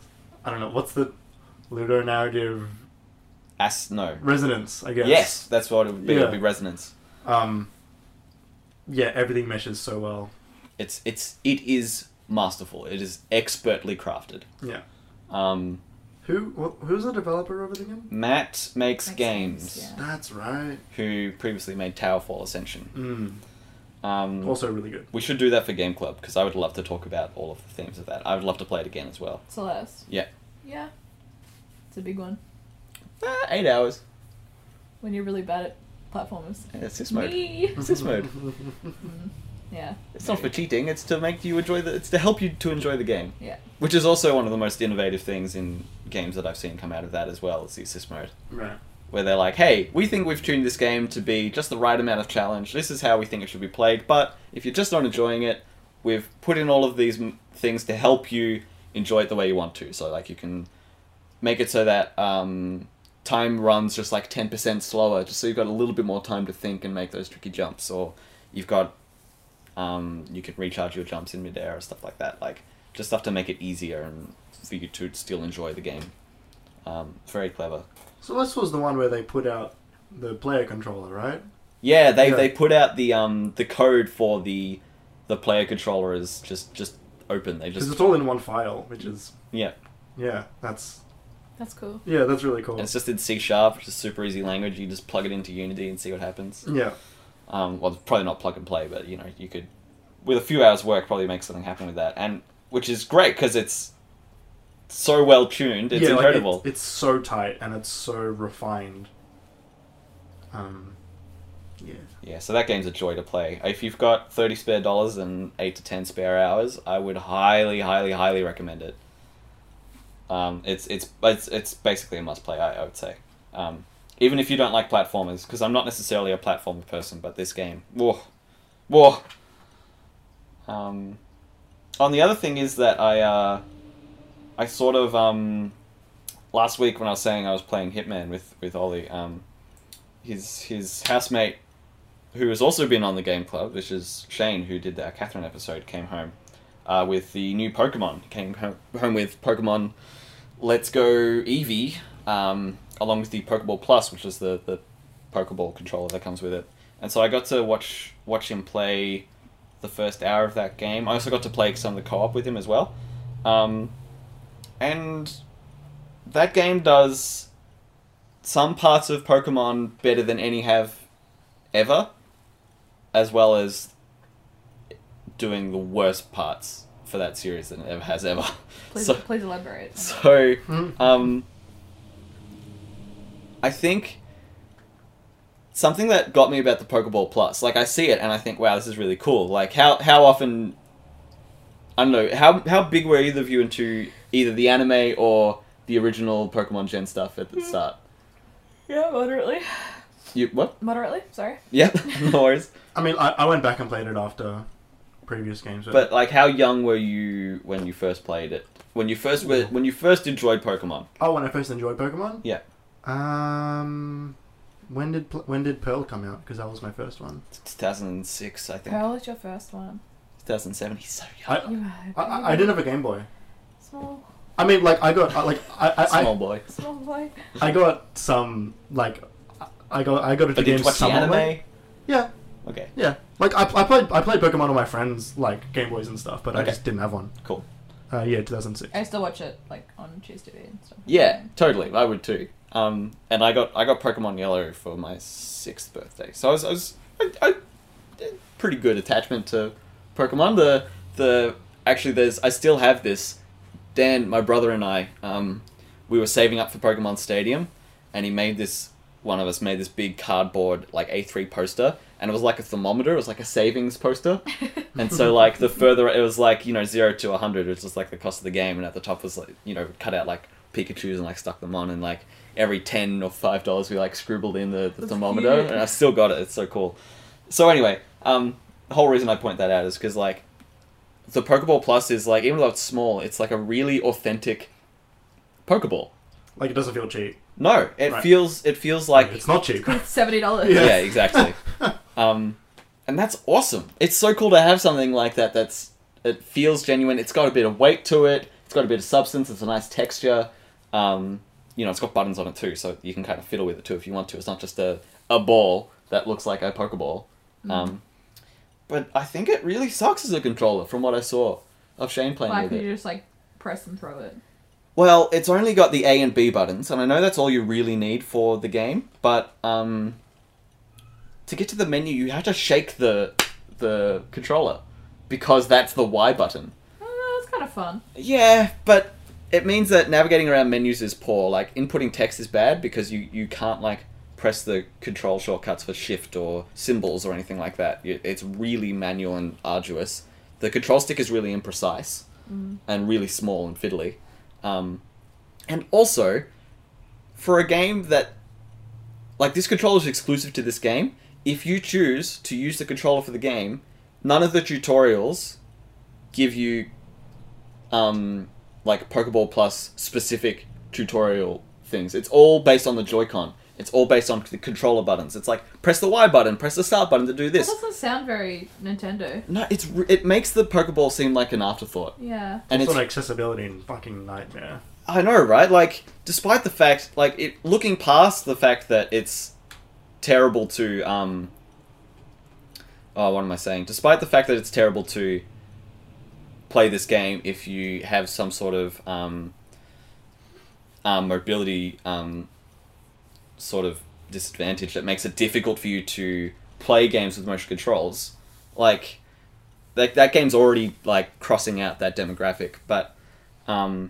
I don't know, what's the ludonarrative As no. resonance, I guess. Yes, that's what it would be. It Yeah. would be resonance. Um, yeah, everything meshes so well. It's it's it is masterful. It is expertly crafted. Yeah. Um, Who wh- who's the developer of it again? Matt makes, Makes games, Games, yeah. That's right. who previously made Towerfall Ascension. Mm. Um, Also really good. we should do that for Game Club because I would love to talk about all of the themes of that. I would love to play it again as well. Celeste. Yeah. Yeah. It's a big one. Ah, eight hours. When you're really bad at platformers. Yeah, it's this mode. Me. It's this mode. Mm, yeah. It's not for cheating. It's to make you enjoy the. It's to help you to enjoy the game. Yeah. Which is also one of the most innovative things in games that I've seen come out of that as well. Is the assist mode, Right. where they're like, "Hey, we think we've tuned this game to be just the right amount of challenge. This is how we think it should be played. But if you're just not enjoying it, we've put in all of these m- things to help you enjoy it the way you want to. So like you can make it so that um, time runs just like ten percent slower, just so you've got a little bit more time to think and make those tricky jumps, or you've got um, you can recharge your jumps in midair or stuff like that. Like just stuff to make it easier and for you to still enjoy the game. Um, very clever. So this was the one where they put out the player controller, right? Yeah, they, Yeah. they put out the um the code for the the player controller is just just open. They Because just it's all in one file, which is yeah, yeah, that's That's cool. yeah, that's really cool. and it's just in C sharp, which is super easy language. You just plug it into Unity and see what happens. Yeah, Um, well, probably not plug and play, but you know, you could, with a few hours work, probably make something happen with that, and which is great because it's so well tuned. It's yeah, like, incredible. it- it's so tight and it's so refined. Um, yeah, Yeah, so that game's a joy to play. If you've got thirty spare dollars and eight to ten spare hours, I would highly, highly, highly recommend it. Um, it's it's it's it's basically a must play. I, I would say, um, even if you don't like platformers, because I'm not necessarily a platformer person, but this game, whoa, whoa. Um, on the other thing is that I uh, I sort of um, last week when I was saying I was playing Hitman with with Ollie, um, his his housemate, who has also been on the Game Club, which is Shane, who did our Catherine episode, came home uh, with the new Pokemon. He came ho- home with Pokemon Let's Go Eevee, um, along with the Pokeball Plus, which is the, the Pokeball controller that comes with it. And so I got to watch watch him play the first hour of that game. I also got to play some of the co-op with him as well. Um, and that game does some parts of Pokemon better than any have ever, as well as doing the worst parts for that series than it ever has ever. Please, So, please elaborate. so Mm. um, I think something that got me about the Pokeball Plus, like I see it and I think, wow, this is really cool. Like how how often, I don't know, how how big were either of you into either the anime or the original Pokemon Gen stuff at the start? Yeah, moderately. You what? Moderately, sorry. Yeah, no worries. I mean, I, I went back and played it after previous games, But like, how young were you when you first played it? When you first were when you first enjoyed Pokemon? oh, when I first enjoyed Pokemon, Yeah. Um, when did Pl- when did Pearl come out? Because that was my first one. two thousand six, I think. Pearl is your first one. two thousand seven. He's so young. I, You I, I, I didn't have a Game Boy. Small, I mean, like I got I- like I I, Small I, boy. small boy. I got some like I got I got a Oh, few did you games watch the some anime? way. Yeah, Okay, yeah. Like I, I played I played Pokemon on my friends like Game Boys and stuff, but I Okay. just didn't have one. cool. Uh, yeah, two thousand six. I still watch it like on Cheers T V and stuff. Yeah, totally. I would too. Um, and I got I got Pokemon Yellow for my sixth birthday, so I was I was I, I did pretty good attachment to Pokemon. The the actually there's I still have this. Dan, my brother and I, um, we were saving up for Pokemon Stadium, and he made this. One of us made this big cardboard like A three poster, and it was like a thermometer. It was like a savings poster, and so like the further it was like you know zero to a hundred, it's just like the cost of the game, and at the top was like you know cut out like Pikachu's and like stuck them on, and like every ten or five dollars we like scribbled in the, the That's thermometer, cute. and I've still got it. It's so cool. So anyway, um, the whole reason I point that out is because like the Pokeball Plus is like even though it's small, it's like a really authentic Pokeball. Like it doesn't feel cheap. No, it Right. feels it feels like It's not cheap. It's seventy dollars. Yeah. yeah, exactly. um, and that's awesome. It's so cool to have something like that. That's it feels genuine. It's got a bit of weight to it. It's got a bit of substance. It's a nice texture. Um, you know, it's got buttons on it too, so you can kind of fiddle with it too if you want to. It's not just a, a ball that looks like a Pokeball. Mm. Um, but I think it really sucks as a controller from what I saw of Shane playing Why with could it. you just like press and throw it? Well, it's only got the A and B buttons, and I know that's all you really need for the game, but um, to get to the menu, you have to shake the the controller, because that's the Y button. Oh, that's kind of fun. Yeah, but it means that navigating around menus is poor. Like, inputting text is bad, because you, you can't, like, press the control shortcuts for shift or symbols or anything like that. It's really manual and arduous. The control stick is really imprecise, Mm. and really small and fiddly. Um, and also, for a game that, like, this controller is exclusive to this game, if you choose to use the controller for the game, none of the tutorials give you, um, like, Pokeball Plus specific tutorial things. It's all based on the Joy-Con. It's all based on the controller buttons. It's like, press the Y button, press the start button to do this. That doesn't sound very Nintendo. No, it's re- it makes the Pokeball seem like an afterthought. Yeah. And It's it's an accessibility fucking nightmare. I know, right? Like, despite the fact, like, it looking past the fact that it's terrible to, um... Oh, what am I saying? Despite the fact that it's terrible to play this game if you have some sort of, um... um mobility, um... sort of disadvantage that makes it difficult for you to play games with motion controls, like, that, that game's already, like, crossing out that demographic, but, um...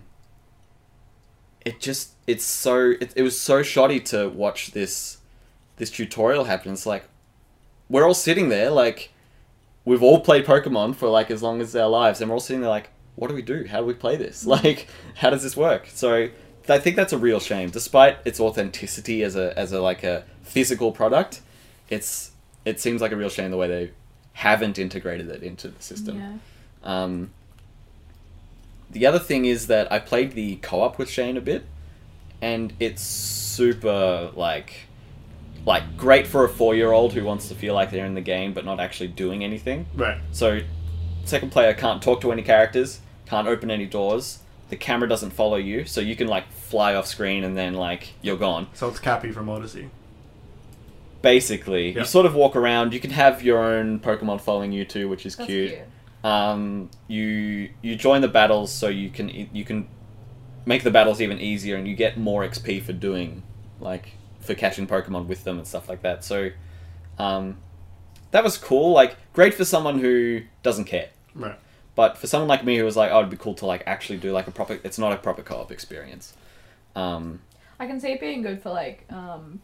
it just, it's so, it, it was so shoddy to watch this, this tutorial happen. It's like, we're all sitting there, like, we've all played Pokemon for, like, as long as our lives, and we're all sitting there like, what do we do? How do we play this? Like, how does this work? So, I think that's a real shame. Despite its authenticity as a, as a, like, a physical product, it's, it seems like a real shame the way they haven't integrated it into the system. Yeah. Um... The other thing is that I played the co-op with Shane a bit, and it's super, like, like great for a four-year-old who wants to feel like they're in the game but not actually doing anything. Right. So, second player can't talk to any characters, can't open any doors, the camera doesn't follow you, so you can, like, fly off screen and then, like, you're gone. So it's Cappy from Odyssey. Basically. Yeah. You sort of walk around, you can have your own Pokemon following you too, which is That's cute. cute. Um, you you join the battles so you can you can make the battles even easier, and you get more X P for doing, like, for catching Pokemon with them and stuff like that. So, um, that was cool. Like, great for someone who doesn't care. Right. But for someone like me who was like, oh, it'd be cool to, like, actually do, like, a proper... It's not a proper co-op experience. Um, I can see it being good for like um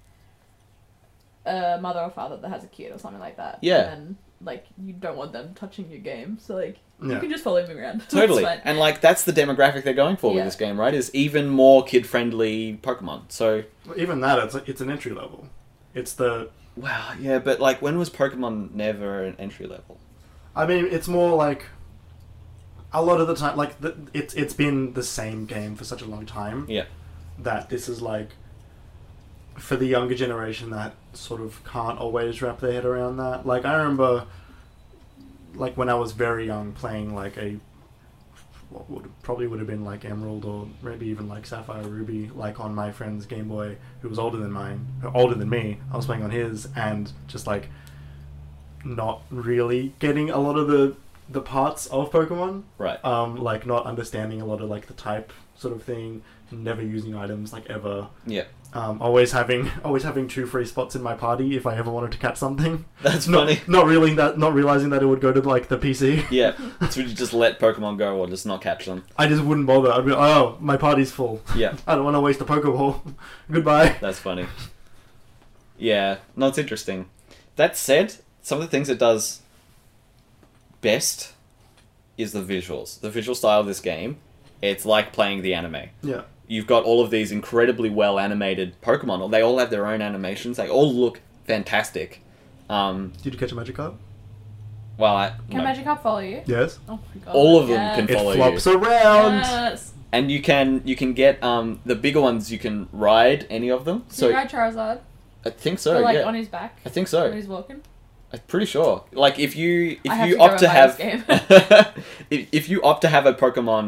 a mother or father that has a kid or something like that. Yeah. And then, like, you don't want them touching your game, so like Yeah. you can just follow me around. That's totally. fine. And, like, that's the demographic they're going for with Yeah. this game, right? Is even more kid-friendly Pokemon. So... Even that, it's it's an entry level. It's the. Wow, yeah, but, like, when was Pokemon never an entry level? I mean, it's more like. A lot of the time, like the, it's it's been the same game for such a long time. Yeah. That this is like. For the younger generation that sort of can't always wrap their head around that. Like, I remember, like, when I was very young, playing, like, a, what would probably would have been, like, Emerald or maybe even, like, Sapphire Ruby, like, on my friend's Game Boy, who was older than mine, or older than me. I was playing on his, and just, like, not really getting a lot of the, the parts of Pokemon. Right. Um, like, not understanding a lot of, like, the type sort of thing, never using items, like, ever. Yeah. Um, always having always having two free spots in my party if I ever wanted to catch something. That's not, funny. Not realizing that not realizing that it would go to, like, the P C. Yeah. So you just let Pokemon go or just not catch them. I just wouldn't bother. I'd be like, oh, my party's full. Yeah. I don't want to waste a Pokeball. Goodbye. That's funny. Yeah. No, it's interesting. That said, some of the things it does best is the visuals. The visual style of this game, it's like playing the anime. Yeah. You've got all of these incredibly well animated Pokemon. They all have their own animations. They all look fantastic. Um, Did you catch a Magikarp? well, I, Can no. Magikarp follow you? Yes. Oh my god. All of them yes. can It follow flops you. around. Yes. And you can you can get um, the bigger ones. You can ride any of them. So So you ride Charizard? I think so. or like yeah, on his back I think when so. he's walking? I'm pretty sure. Like, if you if I have you to go opt to and buy have this if, if you opt to have a Pokemon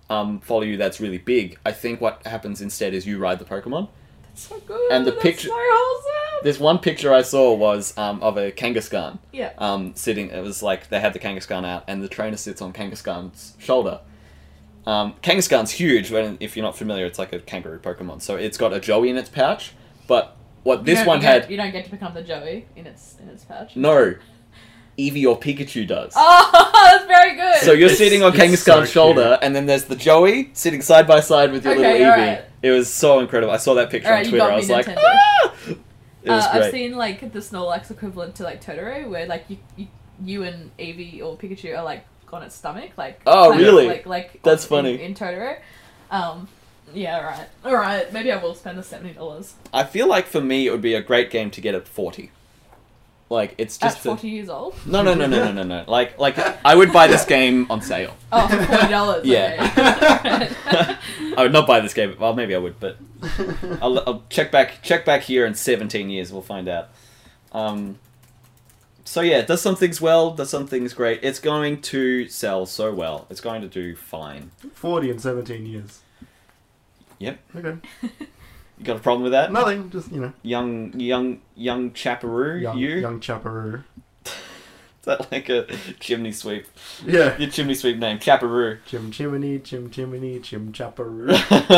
um, follow you that's really big. I think what happens instead is you ride the Pokemon. That's so good. And the That's picture- so wholesome. This one picture I saw was um, of a Kangaskhan. Yeah. Um, sitting, it was like they had the Kangaskhan out, and the trainer sits on Kangaskhan's shoulder. Um, Kangaskhan's huge. When if you're not familiar, it's like a kangaroo Pokemon. So it's got a Joey in its pouch. But what You this don't- one you had, don't- You don't get to become the Joey in its in its pouch. no, Eevee or Pikachu does. Oh, that's very good. So you're It's- sitting on it's Kangaskhan's so shoulder, cute. and then there's the Joey sitting side by side with your Okay, little Eevee. alright. It was so incredible. I saw that picture Alright, on you Twitter. got I me, was like, Nintendo. ah! It was uh, great. I've seen like the Snorlax equivalent to like Totoro, where like you you, you and Eevee or Pikachu are like on its stomach, like Oh, kind of, really? Like like That's in- funny. in, Totoro. Um, yeah, right, all right. Maybe I will spend the seventy dollars I feel like for me it would be a great game to get at forty. Like it's at just a- forty years old. no no no no no no no. Like like I would buy this game on sale. Oh, for forty dollars. Yeah. I would not buy this game. Well, maybe I would, but I'll, I'll check back check back here in seventeen years. We'll find out. Um, so yeah, it does some things well, does some things great. It's going to sell so well. It's going to do fine. Forty and seventeen years. Yep. Okay. You got a problem with that? Nothing. Just you know. Young young young chaparoo, Young, you? young chaparoo. Is that like a chimney sweep? Yeah. Your chimney sweep name, Chaparoo. Chim chimney, chim chimney, chim chaparoo.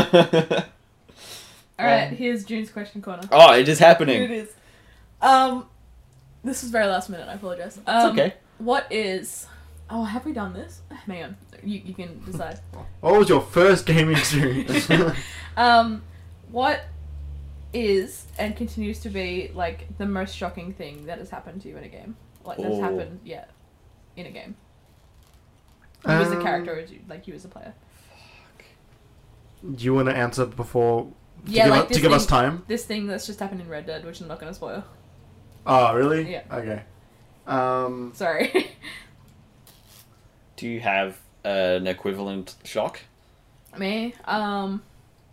All right, Um, here's June's question corner. Oh, it is Here it happening. is. Um, this is very last minute. I apologize. It's Um, okay. What is? Oh, have we done this? Hang on. You you can decide. What was your first gaming experience? Um, what is and continues to be like the most shocking thing that has happened to you in a game? Like that's Oh. happened, yeah, in a game. You as a Um, character, or as you, like you as a player. Do you want to answer before? To Yeah, give, like us, this to give us thing- time. This thing that's just happened in Red Dead, which I'm not going to spoil. Oh, really? Yeah. Okay. Um. Sorry. Do you have an equivalent shock? Me? Um.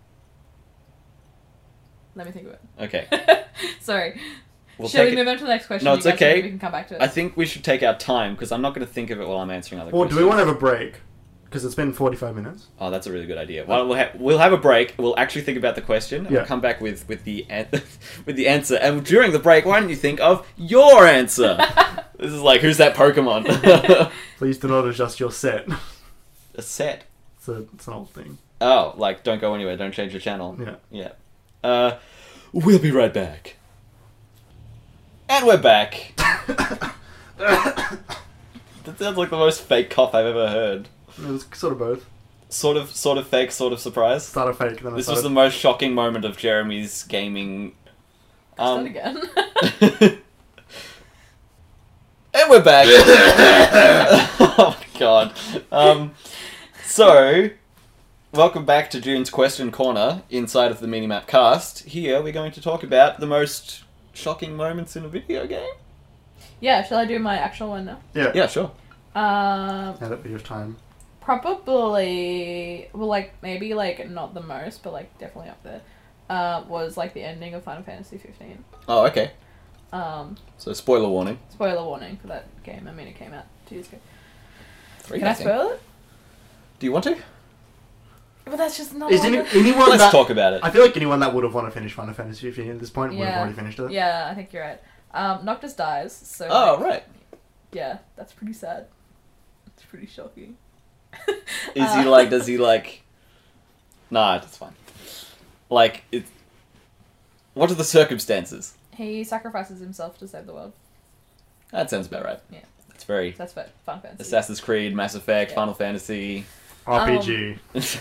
Let me think of Okay. it. Sorry. We'll Shall we take it. move on to the next question? No, You it's guys okay. think We can come back to it. I think we should take our time because I'm not going to think of it while I'm answering other Or do questions. we want to have a break? Because it's been forty-five minutes. Oh, that's a really good idea. Well, we'll, ha- we'll have a break. We'll actually think about the question, and Yeah. we'll come back with with the an- with the answer. And during the break, why don't you think of your answer? This is like, who's that Pokemon? Please do not adjust your set. A set. It's, a, it's an old thing. Oh, like don't go anywhere. Don't change your channel. Yeah. Yeah. Uh, we'll be right back. And we're back. That sounds like the most fake cough I've ever heard. It was sort of both. Sort of, sort of fake, sort of surprise. Started fake, then I This started... was the most shocking moment of Jeremy's gaming. Start Um, again. and we're back. Oh my god. Um, so, welcome back to June's Question Corner inside of the Minimap Cast. Here we're going to talk about the most shocking moments in a video game. Yeah, shall I do my actual one now? Yeah. Yeah, sure. Um, Had a bit of time. probably, well, like, maybe, like, not the most, but, like, definitely up there, uh, was, like, the ending of Final Fantasy fifteen. Oh, okay. Um, So, spoiler warning. spoiler warning for that game. I mean, it came out two years ago. Three, Can I think. spoil it? Do you want to? But that's just not Is one any, of- anyone Let's that... talk about it. I feel like anyone that would have wanted to finish Final Fantasy fifteen at this point would have Yeah. already finished it. Yeah, I think you're right. Um, Noctis dies, so... Oh, like, right. Yeah, that's pretty sad. It's pretty shocking. Is he Uh, like, does he like... Nah, it's fine. Like, it... What are the circumstances? He sacrifices himself to save the world. That sounds about right. Yeah. It's very That's for Final Fantasy. Assassin's Creed, Mass Effect, Yeah. Final Fantasy. R P G.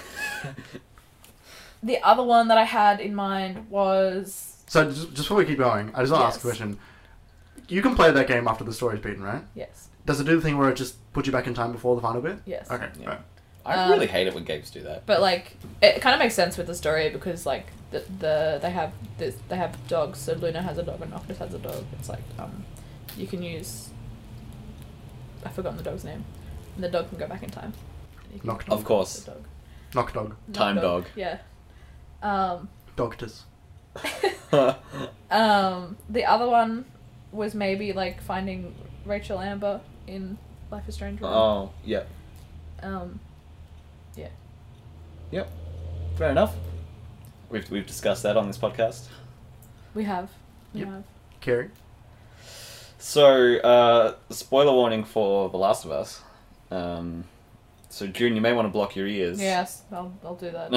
The other one that I had in mind was... So, just, just before we keep going, I just want to ask a Yes. question. You can play that game after the story's beaten, right? Yes. Does it do the thing where it just puts you back in time before the final bit? Yes. Okay, Yeah. right. I Um, really hate it when games do that. But like, it kind of makes sense with the story because like the the they have this they have dogs. So Luna has a dog and Noctis has a dog. It's like um, you can use. I've forgotten the dog's name, and the dog can go back in time. And you can Noctis. Of course. the dog. Knock dog. Knock Time dog. Yeah. Um. Doctors. um. The other one was maybe like finding Rachel Amber in Life is Strange. One. Oh, yeah. Um. Yeah. Yep. Fair enough. We've we've discussed that on this podcast. We have. We Yep. have. Kerry? So, uh, spoiler warning for The Last of Us. Um, so, June, you may want to block your ears. Yes, I'll, I'll do that.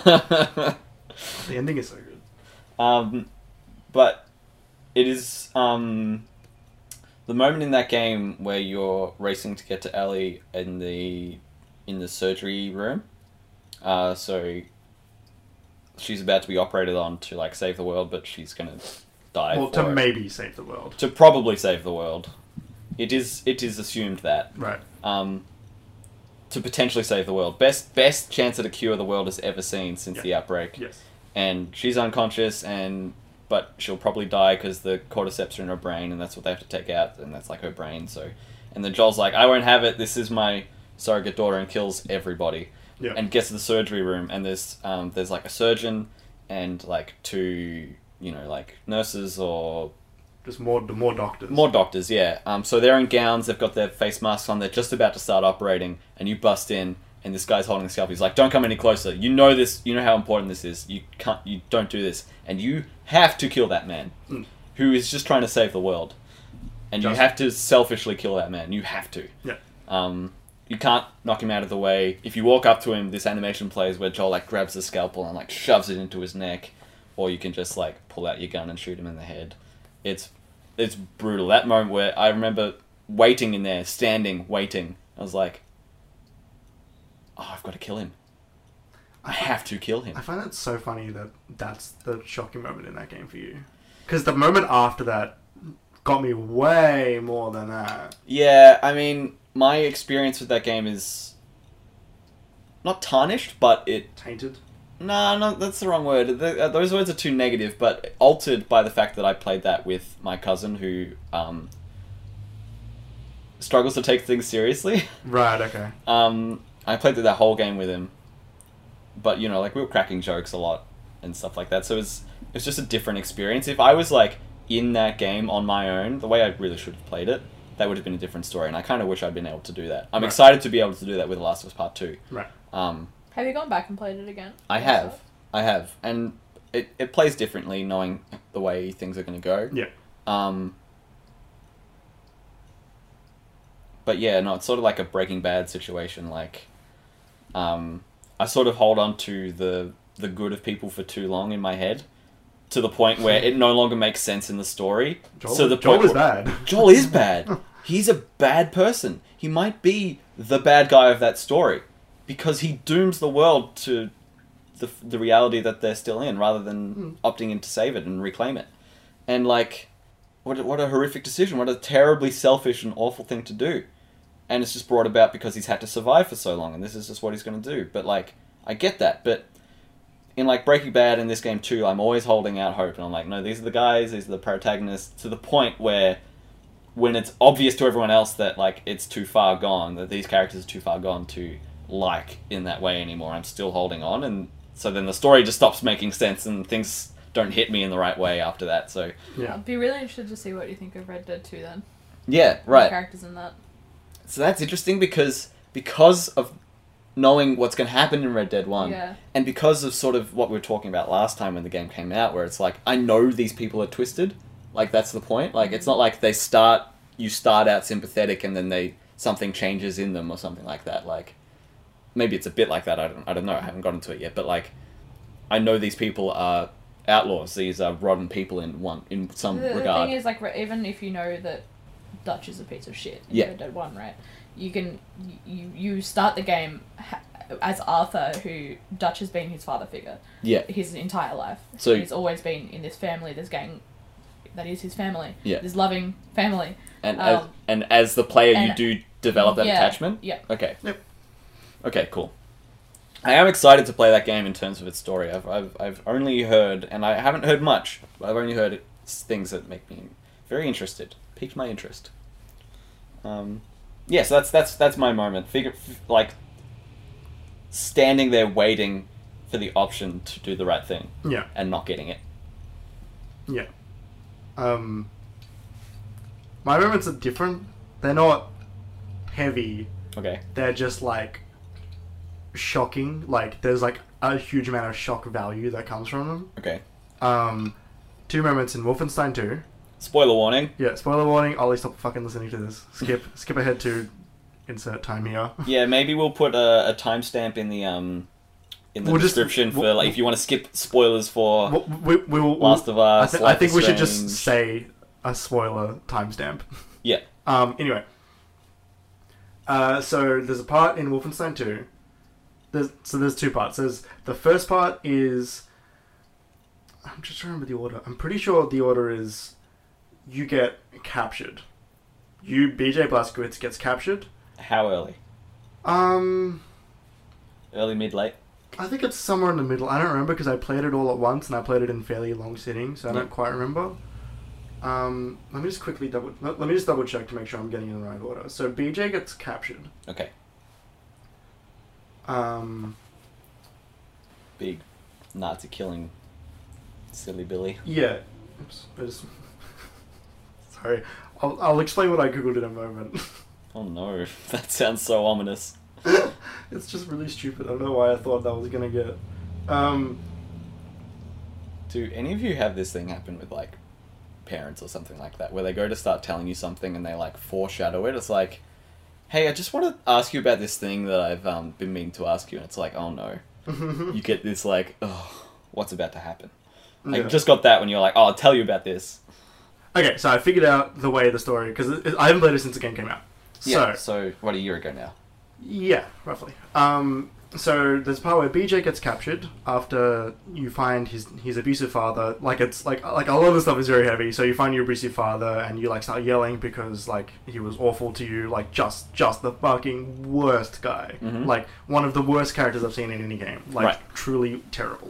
The ending is so good. um, but it is um, the moment in that game where you're racing to get to Ellie in the in the surgery room. Uh, so she's about to be operated on to like save the world, but she's gonna die. Well, for to it. maybe save the world. To probably save the world. It is it is assumed that. Right. Um, to potentially save the world. Best best chance at a cure the world has ever seen since Yeah. the outbreak. Yes. And she's unconscious, and but she'll probably die because the cordyceps are in her brain, and that's what they have to take out, and that's like her brain. So, and then Joel's like, "I won't have it. This is my surrogate daughter," and kills everybody. Yeah. And gets to the surgery room, and there's um there's like a surgeon and like two you know like nurses or Just more, the more doctors. more doctors, yeah. Um, so they're in gowns, they've got their face masks on, they're just about to start operating, and you bust in, and this guy's holding the scalpel. He's like, "Don't come any closer. You know this. You know how important this is. You can't. You don't do this, and you have to kill that man, Mm. who is just trying to save the world, and Just- you have to selfishly kill that man. You have to. Yeah. Um, you can't knock him out of the way. If you walk up to him, this animation plays where Joel like grabs the scalpel and like shoves it into his neck, or you can just like pull out your gun and shoot him in the head. It's it's brutal. That moment where I remember waiting in there, standing, waiting. I was like, "Oh, I've got to kill him. I have to kill him." I find it so funny that that's the shocking moment in that game for you. Because the moment after that got me way more than that. Yeah, I mean, my experience with that game is not tarnished, but it Tainted. No, no, that's the wrong word. The, uh, those words are too negative, but altered by the fact that I played that with my cousin who um, struggles to take things seriously. Right, okay. um, I played through that whole game with him, but you know, like we were cracking jokes a lot and stuff like that. So it's it's just a different experience. If I was like in that game on my own, the way I really should have played it, that would have been a different story. And I kind of wish I'd been able to do that. I'm Right. excited to be able to do that with The Last of Us Part Two. Right. Um, Have you gone back and played it again? I have. I have. And it, it plays differently knowing the way things are going to go. Yeah. Um, but yeah, no, it's sort of like a Breaking Bad situation. Like, um, I sort of hold on to the, the good of people for too long in my head to the point where it no longer makes sense in the story. Joel, so the Joel point is where- bad. Joel is bad. He's a bad person. He might be the bad guy of that story because he dooms the world to the the reality that they're still in rather than Mm. opting in to save it and reclaim it. And like, what a, what a horrific decision. What a terribly selfish and awful thing to do. And it's just brought about because he's had to survive for so long and this is just what he's going to do. But like, I get that. But in like Breaking Bad in this game too, I'm always holding out hope and I'm like, no, these are the guys, these are the protagonists, to the point where when it's obvious to everyone else that like it's too far gone, that these characters are too far gone to like in that way anymore, I'm still holding on, and so then the story just stops making sense and things don't hit me in the right way after that. So Yeah. I'd be really interested to see what you think of Red Dead two then. yeah, The right. characters in that. So that's interesting because because of knowing what's going to happen in Red Dead one, Yeah. and because of sort of what we were talking about last time when the game came out, where it's like, I know these people are twisted. Like, that's the point. Like, it's not like they start, you start out sympathetic and then they something changes in them or something like that. Like, maybe it's a bit like that. I don't, I don't know. I haven't gotten to it yet. But, like, I know these people are outlaws. These are rotten people in one in some The, the regard. thing is, like, re- even if you know that Dutch is a piece of shit in Yeah. Red Dead one, right? You can you you start the game ha- as Arthur, who Dutch has been his father figure yeah. his entire life. So- he's always been in this family, this gang that is his family. Yeah. This loving family. And as, Um, and as the player, you and- do develop that yeah, attachment? Yeah. Okay. Yep. Okay, cool. I am excited to play that game in terms of its story. I've, I've, I've only heard, and I haven't heard much, but I've only heard things that make me very interested. Piqued my interest. Um, yeah, so that's, that's, that's my moment. Figure, f- like, standing there waiting for the option to do the right thing Yeah. and not getting it. Yeah. Um, my moments are different. They're not heavy. Okay. They're just like shocking. Like, there's like a huge amount of shock value that comes from them. Okay. Um, two moments in Wolfenstein two. Spoiler warning. Yeah, spoiler warning. Ollie, stop fucking listening to this. Skip, skip ahead to insert time here. Yeah, maybe we'll put a, a timestamp in the um in the We'll just- description for we'll- like if you want to skip spoilers for We, we, we will. Last of I, Us. th- Life I think is we should just Strange. say a spoiler timestamp. Yeah. Um. Anyway. Uh. So there's a part in Wolfenstein two. There's so there's two parts. There's the first part is. I'm just trying to remember the order. I'm pretty sure the order is, you get captured. You B J Blazkowicz gets captured. How early? Um. Early, mid, late. I think it's somewhere in the middle. I don't remember because I played it all at once and I played it in fairly long sittings, so I Yeah. don't quite remember. Um, let me just quickly double. Let, let me just double check to make sure I'm getting in the right order. So B J gets captured. Okay. Um, Big Nazi killing silly Billy. yeah. Oops. I just... Sorry. I'll I'll explain what I googled in a moment. Oh no, that sounds so ominous. It's just really stupid. I don't know why I thought that was gonna get. Um, Do any of you have this thing happen with like parents or something like that, where they go to start telling you something and they like foreshadow it? It's like, hey, I just want to ask you about this thing that I've um, been meaning to ask you, and it's like, oh no, you get this like, oh, what's about to happen? I Yeah. just got that when you're like, oh, I'll tell you about this. Okay, so I figured out the way of the story because I haven't played it since the game came out. Yeah. So So what, a year ago now? yeah, roughly. Um, so there's a part where B J gets captured after you find his his abusive father. Like it's like like a lot of the stuff is very heavy. So you find your abusive father and you like start yelling because like he was awful to you. Like just just the fucking worst guy. Mhm. Like one of the worst characters I've seen in any game. Like Right. truly terrible.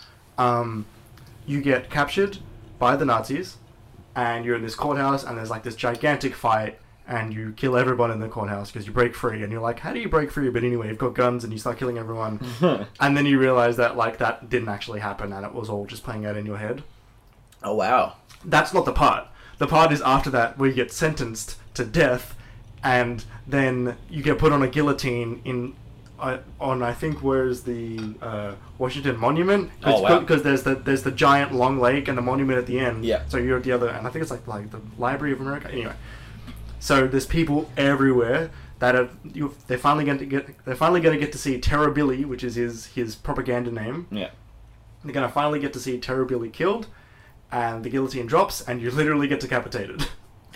Um, you get captured by the Nazis, and you're in this courthouse, and there's like this gigantic fight, and you kill everyone in the courthouse because you break free, and you're like, how do you break free? But anyway, you've got guns, and you start killing everyone, and then you realize that like that didn't actually happen, and it was all just playing out in your head. Oh wow. That's not the part. The part is after that where you get sentenced to death, and then you get put on a guillotine in uh, on I think where's the uh, Washington Monument. Oh, wow. Because there's the there's the giant long lake and the monument at the end. Yeah. So you're at the other, and I think it's like like the Library of America. Anyway, so there's people everywhere that are you. They're finally going to get. They're finally going to get to see Terror Billy, which is his his propaganda name. Yeah. They're going to finally get to see Terror Billy killed, and the guillotine drops, and you literally get decapitated.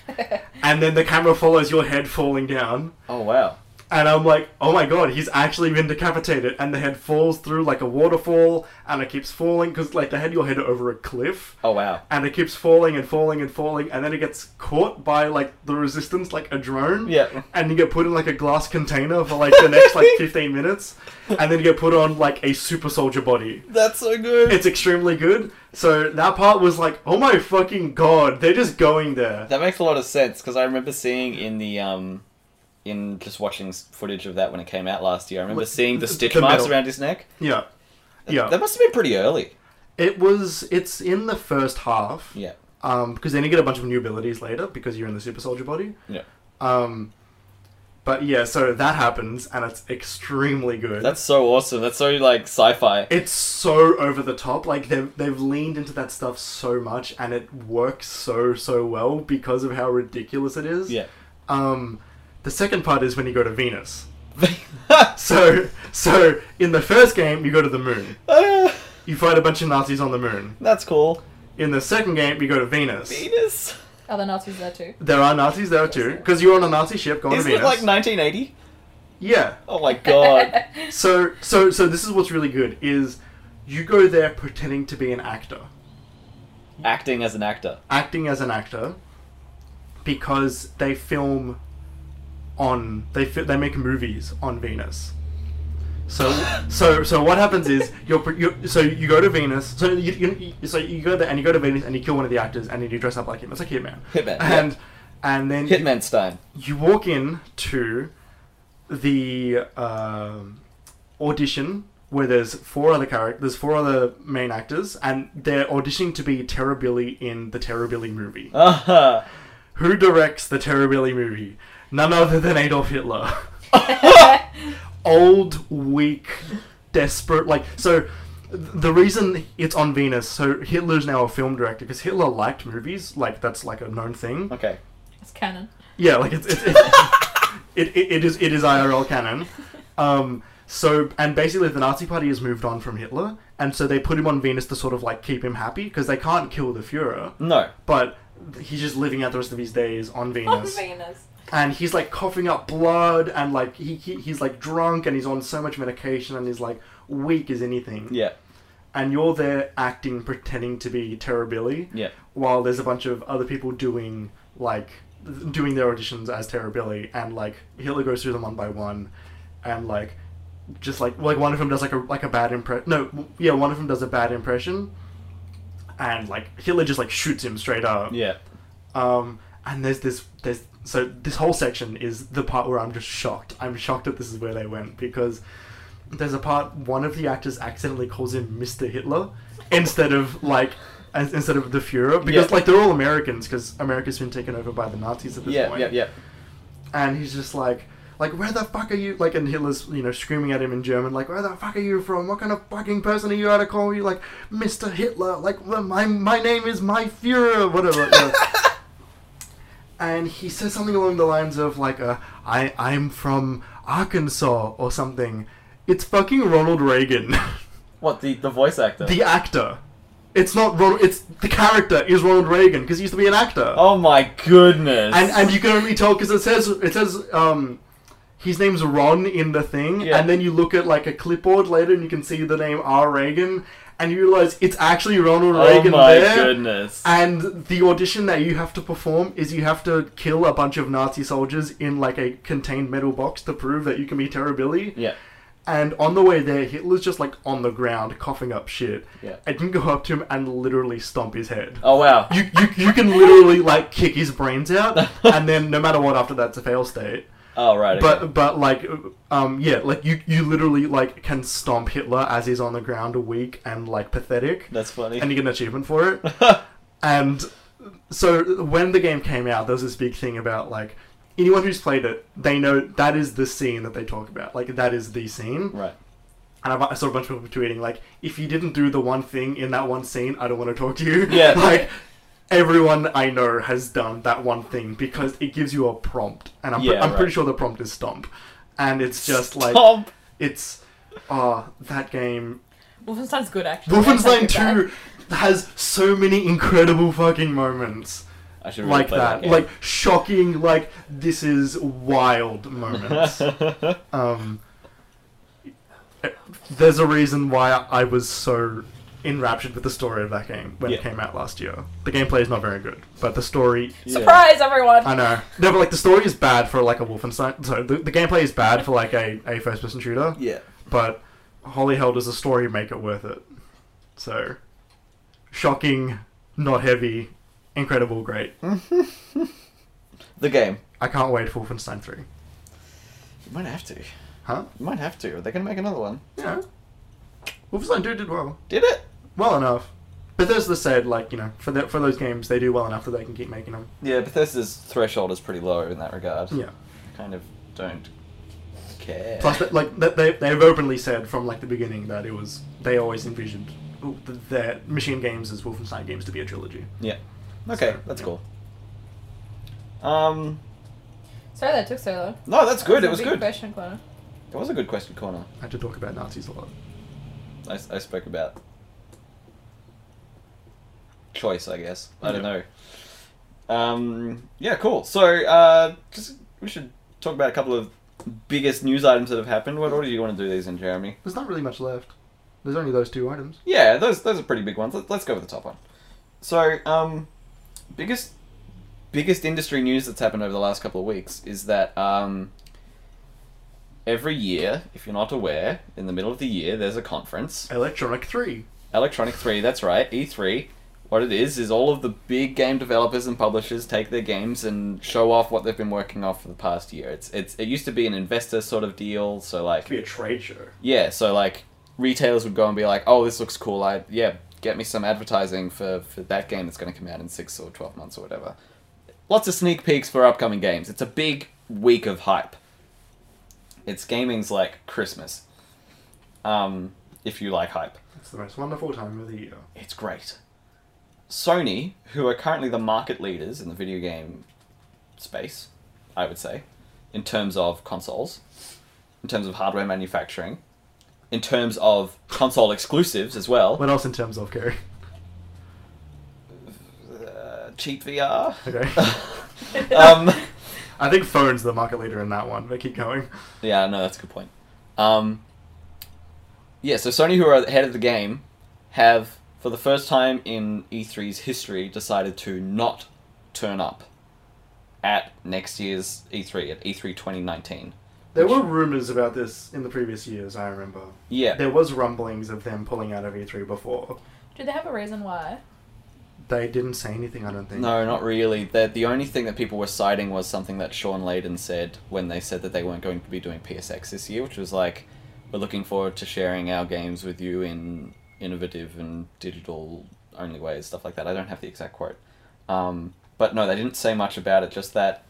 And then the camera follows your head falling down, Oh wow. and I'm like, oh my god, he's actually been decapitated, and the head falls through like a waterfall, and it keeps falling, because like they had your head over a cliff, Oh wow. and it keeps falling and falling and falling, and then it gets caught by like the resistance, like a drone, Yeah. and you get put in like a glass container for like the next like fifteen minutes, and then you get put on like a super soldier body. That's so good. It's extremely good. So that part was like, oh my fucking god, they're just going there. That makes a lot of sense because I remember seeing in the um, in just watching s- footage of that when it came out last year. I remember What- seeing the stitch the marks metal. around his neck. Yeah. Yeah. That must have been pretty early. It was, it's in the first half. Yeah. Um, because then you get a bunch of new abilities later because you're in the super soldier body. Yeah. Um, but yeah, so that happens and it's extremely good. That's so awesome. That's so like sci-fi. It's so over the top. Like they've they've leaned into that stuff so much, and it works so so well because of how ridiculous it is. Yeah. Um, the second part is when you go to Venus. So so in the first game you go to the moon. Ah, You fight a bunch of Nazis on the moon. that's cool. In the second game you go to Venus. Venus. Are the Nazis there too? There are Nazis there too, because you're on a Nazi ship going Isn't to it Venus. like nineteen eighty? Yeah. Oh my god. So so so this is what's really good is you go there pretending to be an actor. Acting as an actor. Acting as an actor because they film on they fi- they make movies on Venus. So so so what happens is you're, you're so you go to Venus. So you, you so you go there and you go to Venus and you kill one of the actors and then you dress up like him. It's like Hitman. Hitman, And yeah. and then you- Hitman Stein. you walk in to the um, audition where there's four other characters, there's four other main actors, and they're auditioning to be Terror Billy in the Terror Billy movie. Uh-huh. Who directs the Terror Billy movie? None other than Adolf Hitler. old, weak, desperate. Like so, the reason it's on Venus. So Hitler's now a film director because Hitler liked movies. Like that's like a known thing. Okay. It's canon. Yeah, like it's, it's, it's it, it it is it is I R L canon. Um. So and basically the Nazi Party has moved on from Hitler, and so they put him on Venus to sort of like keep him happy because they can't kill the Führer. No. But he's just living out the rest of his days on Venus. On Venus. And he's like coughing up blood, and like he, he he's like drunk, and he's on so much medication, and he's like weak as anything. Yeah. And you're there acting, pretending to be Terror Billy. Yeah. While there's a bunch of other people doing like doing their auditions as Terror Billy, and like Hitler goes through them one by one, and like just like like one of them does like a like a bad impression. No, yeah, one of them does a bad impression, and like Hitler just like shoots him straight up. Yeah. Um, and there's this there's so this whole section is the part where I'm just shocked. I'm shocked that this is where they went because there's a part one of the actors accidentally calls him Mister Hitler instead of like as, instead of the Führer because Yeah. like they're all Americans because America's been taken over by the Nazis at this Yeah. point. Yeah. Yeah. And he's just like. Like, where the fuck are you? Like, and Hitler's, you know, screaming at him in German, like, where the fuck are you from? What kind of fucking person are you out to call me, like, Mister Hitler? Like, well, my my name is my Führer, whatever. You know. And he says something along the lines of, like, uh, I, I'm from Arkansas or something. It's fucking Ronald Reagan. What, the, the voice actor? The actor. It's not Ronald, it's, the character is Ronald Reagan, because he used to be an actor. Oh my goodness. And and you can only tell, because it says, it says, um... his name's Ron in the thing, Yeah. and then you look at like a clipboard later and you can see the name R. Reagan, and you realize it's actually Ronald oh Reagan my there. goodness. And the audition that you have to perform is you have to kill a bunch of Nazi soldiers in like a contained metal box to prove that you can be Terror Billy. Yeah. And on the way there, Hitler's just like on the ground coughing up shit. Yeah. And you can go up to him and literally stomp his head. Oh wow. You, you, you can literally like kick his brains out, and then no matter what after that's a fail state. Oh right. Okay. But but like um yeah like you you literally like can stomp Hitler as he's on the ground weak and like pathetic, That's funny. and you get an achievement for it. And so when the game came out, there was this big thing about like anyone who's played it, they know that is the scene that they talk about. Like that is the scene. Right. And I've, I saw a bunch of people tweeting like, if you didn't do the one thing in that one scene, I don't want to talk to you. Yeah. Like. Everyone I know has done that one thing because it gives you a prompt, and I'm, pre- Yeah, I'm right. pretty sure the prompt is stomp, and it's just like Stomp. it's oh that game. Wolfenstein's good, actually. Wolfenstein Don't take it two has so many incredible fucking moments I should really like play that, game. like shocking, like this is wild moments. um, there's a reason why I was so enraptured with the story of that game when Yeah. it came out last year. The gameplay is not very good, but the story... Yeah. Surprise, everyone! I know. No, but like the story is bad for like a Wolfenstein... So the, the gameplay is bad for like a, a first-person shooter, Yeah. but holy hell does the story make it worth it. So, shocking, not heavy, incredible, great. The game. I can't wait for Wolfenstein three. You might have to. You Huh? might have to. Are they going to make another one? Yeah. Wolfenstein two did well. Did it? Well enough. Bethesda said, like, you know, for the, for those games, they do well enough that they can keep making them. Yeah, Bethesda's threshold is pretty low in that regard. Yeah. Kind of don't care. Plus, that, like, that they, they've openly said from, like, the beginning that it was... They always envisioned their Machine Games as Wolfenstein games to be a trilogy. Yeah. Okay, So, that's yeah. cool. Um, Sorry that took so long. no, that's good. That It was a big good. question, Connor. It was a good question corner. I had to talk about Nazis a lot. I, I spoke about choice, I guess. I don't know. Um, yeah, cool. So, uh, just we should talk about a couple of biggest news items that have happened. What order do you want to do these in, Jeremy? There's not really much left. There's only those two items. Yeah, those those are pretty big ones. Let, let's go with the top one. So, um, biggest biggest industry news that's happened over the last couple of weeks is that um, every year, if you're not aware, in the middle of the year, there's a conference. Electronic three. Electronic three, that's right, E three. What it is, is all of the big game developers and publishers take their games and show off what they've been working on for the past year. It's it's It used to be an investor sort of deal, so like... To be a trade show. Yeah, so like, retailers would go and be like, oh, this looks cool, I yeah, get me some advertising for, for that game that's going to come out in six or twelve months or whatever. Lots of sneak peeks for upcoming games. It's a big week of hype. It's gaming's like Christmas. Um, if you like hype. It's the most wonderful time of the year. It's great. Sony, who are currently the market leaders in the video game space, I would say, in terms of consoles, in terms of hardware manufacturing, in terms of console exclusives as well. What else in terms of, Kerry? Uh, cheap V R. Okay. um, I think phone's the market leader in that one, but keep going. yeah, no, that's a good point. Um, yeah, so Sony, who are ahead of the game, have, for the first time in E three's history, decided to not turn up at next year's E three, at E three twenty nineteen. There Which- were rumours about this in the previous years, I remember. Yeah. There was rumblings of them pulling out of E three before. Do they have a reason why? They didn't say anything, I don't think. No, not really. The, the only thing that people were citing was something that Sean Layden said when they said that they weren't going to be doing P S X this year, which was like, we're looking forward to sharing our games with you in innovative and digital-only ways, stuff like that. I don't have the exact quote. Um, but no, they didn't say much about it, just that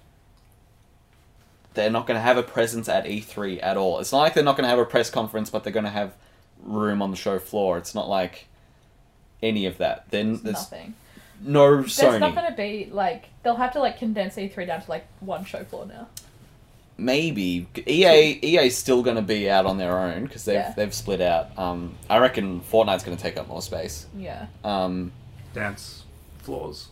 they're not going to have a presence at E three at all. It's not like they're not going to have a press conference, but they're going to have room on the show floor. It's not like any of that. Then There's there's nothing. no There's Sony. not going to be, like... They'll have to, like, condense E three down to, like, one show floor now. Maybe E A E A's still going to be out on their own because they've Yeah. they've split out. Um, I reckon Fortnite's going to take up more space. Yeah. Um, Dance floors.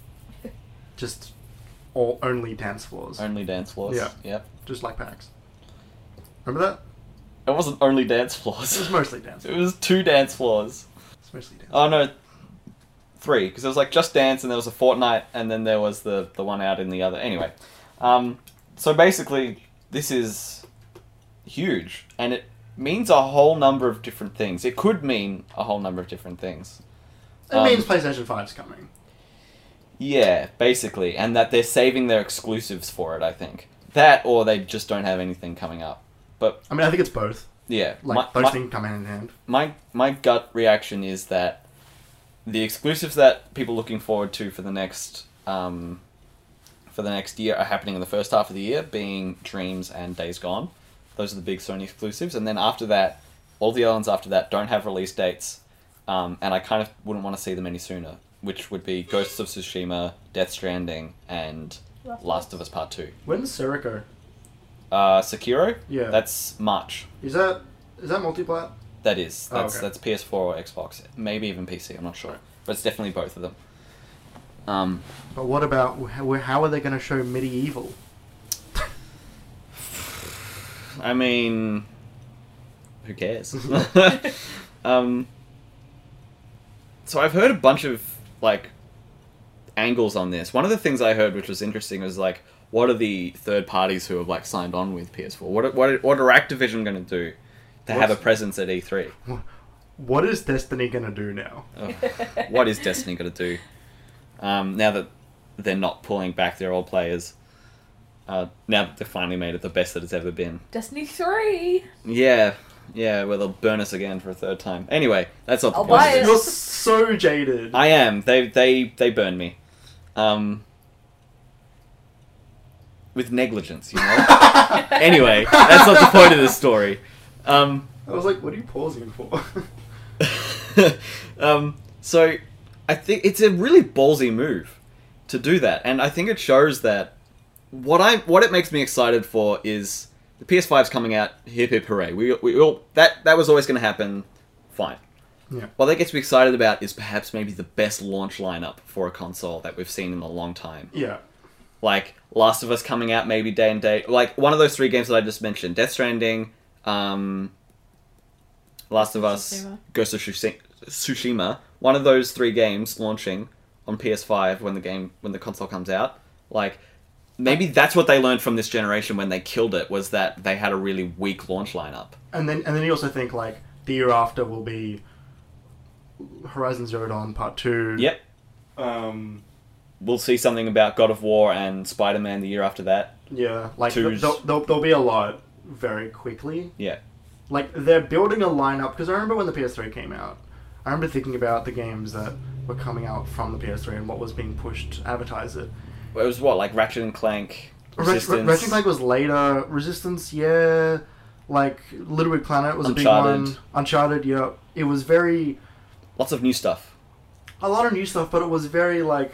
Just all only dance floors. only dance floors. Yeah. Yep. Just like PAX. Remember that? It wasn't only dance It floors. was mostly dance It floors. was two dance floors. It's mostly dance. Oh no, three because there was like Just Dance and there was a Fortnite and then there was the the one out in the other. Anyway, um, so basically this is huge and it means a whole number of different things. It could mean a whole number of different things. It Um, means PlayStation five's coming. Yeah, basically, and that they're saving their exclusives for it, I think. That, or they just don't have anything coming up. But, I mean, I think it's both. yeah. Like, my, those my, things come hand in hand. my, my gut reaction is that the exclusives that people are looking forward to for the next, um, for the next year are happening in the first half of the year, being Dreams and Days Gone. Those are the big Sony exclusives. And then after that, all the other ones after that don't have release dates. Um, and I kind of wouldn't want to see them any sooner, which would be Ghosts of Tsushima, Death Stranding, and Last of Last Us. of Us Part two. When's Serico? Uh, Sekiro? Yeah. That's March. Is that is that multiplat? That is. Oh, That's okay. that's P S four or Xbox. Maybe even P C, I'm not sure. But it's definitely both of them. Um, But what about how, how are they going to show medieval? I mean... Who cares? um, so I've heard a bunch of, like, angles on this. One of the things I heard which was interesting was, like, what are the third parties who have, like, signed on with P S four? What are, what are, what are Activision going to do to have a What's- presence at E three? What is Destiny going to do now? Ugh. What is Destiny going to do? Um, now that they're not pulling back their old players. Uh, now that they've finally made it the best that it's ever been. Destiny three! Yeah, yeah, well, they'll burn us again for a third time. Anyway, that's not the I'll point. buy of it. this. You're so jaded. I am. They they they burn me. Um, with negligence, you know. Anyway, that's not the point of this story. Um, I was like, what are you pausing for? um, so I think it's a really ballsy move to do that, and I think it shows that what I what it makes me excited for is the P S five's coming out. Hip hip hooray! We we all that that was always going to happen. Fine. Yeah. What that gets me excited about is perhaps maybe the best launch lineup for a console that we've seen in a long time. Yeah. Like Last of Us coming out maybe day and date. Like one of those three games that I just mentioned: Death Stranding, um, Last of Us, Tsushima. Ghost of Tsushi- Tsushima. One of those three games launching on P S five when the game when the console comes out. Like maybe that's what they learned from this generation when they killed it, was that they had a really weak launch lineup. And then and then you also think like the year after will be Horizon Zero Dawn Part Two. Yep. Um. We'll see something about God of War and Spider-Man the year after that. Yeah. Like Twos. there'll, there'll, there'll be a lot very quickly. Yeah. Like they're building a lineup because I remember when the P S three came out. I remember thinking about the games that were coming out from the P S three and what was being pushed to advertise it. It was what, like Ratchet and Clank, Ratchet Resistance. Ratchet and Clank was later. Resistance, yeah. Like Little Big Planet was Uncharted. a big one. Uncharted, yeah. It was very Lots of new stuff. a lot of new stuff, but it was very like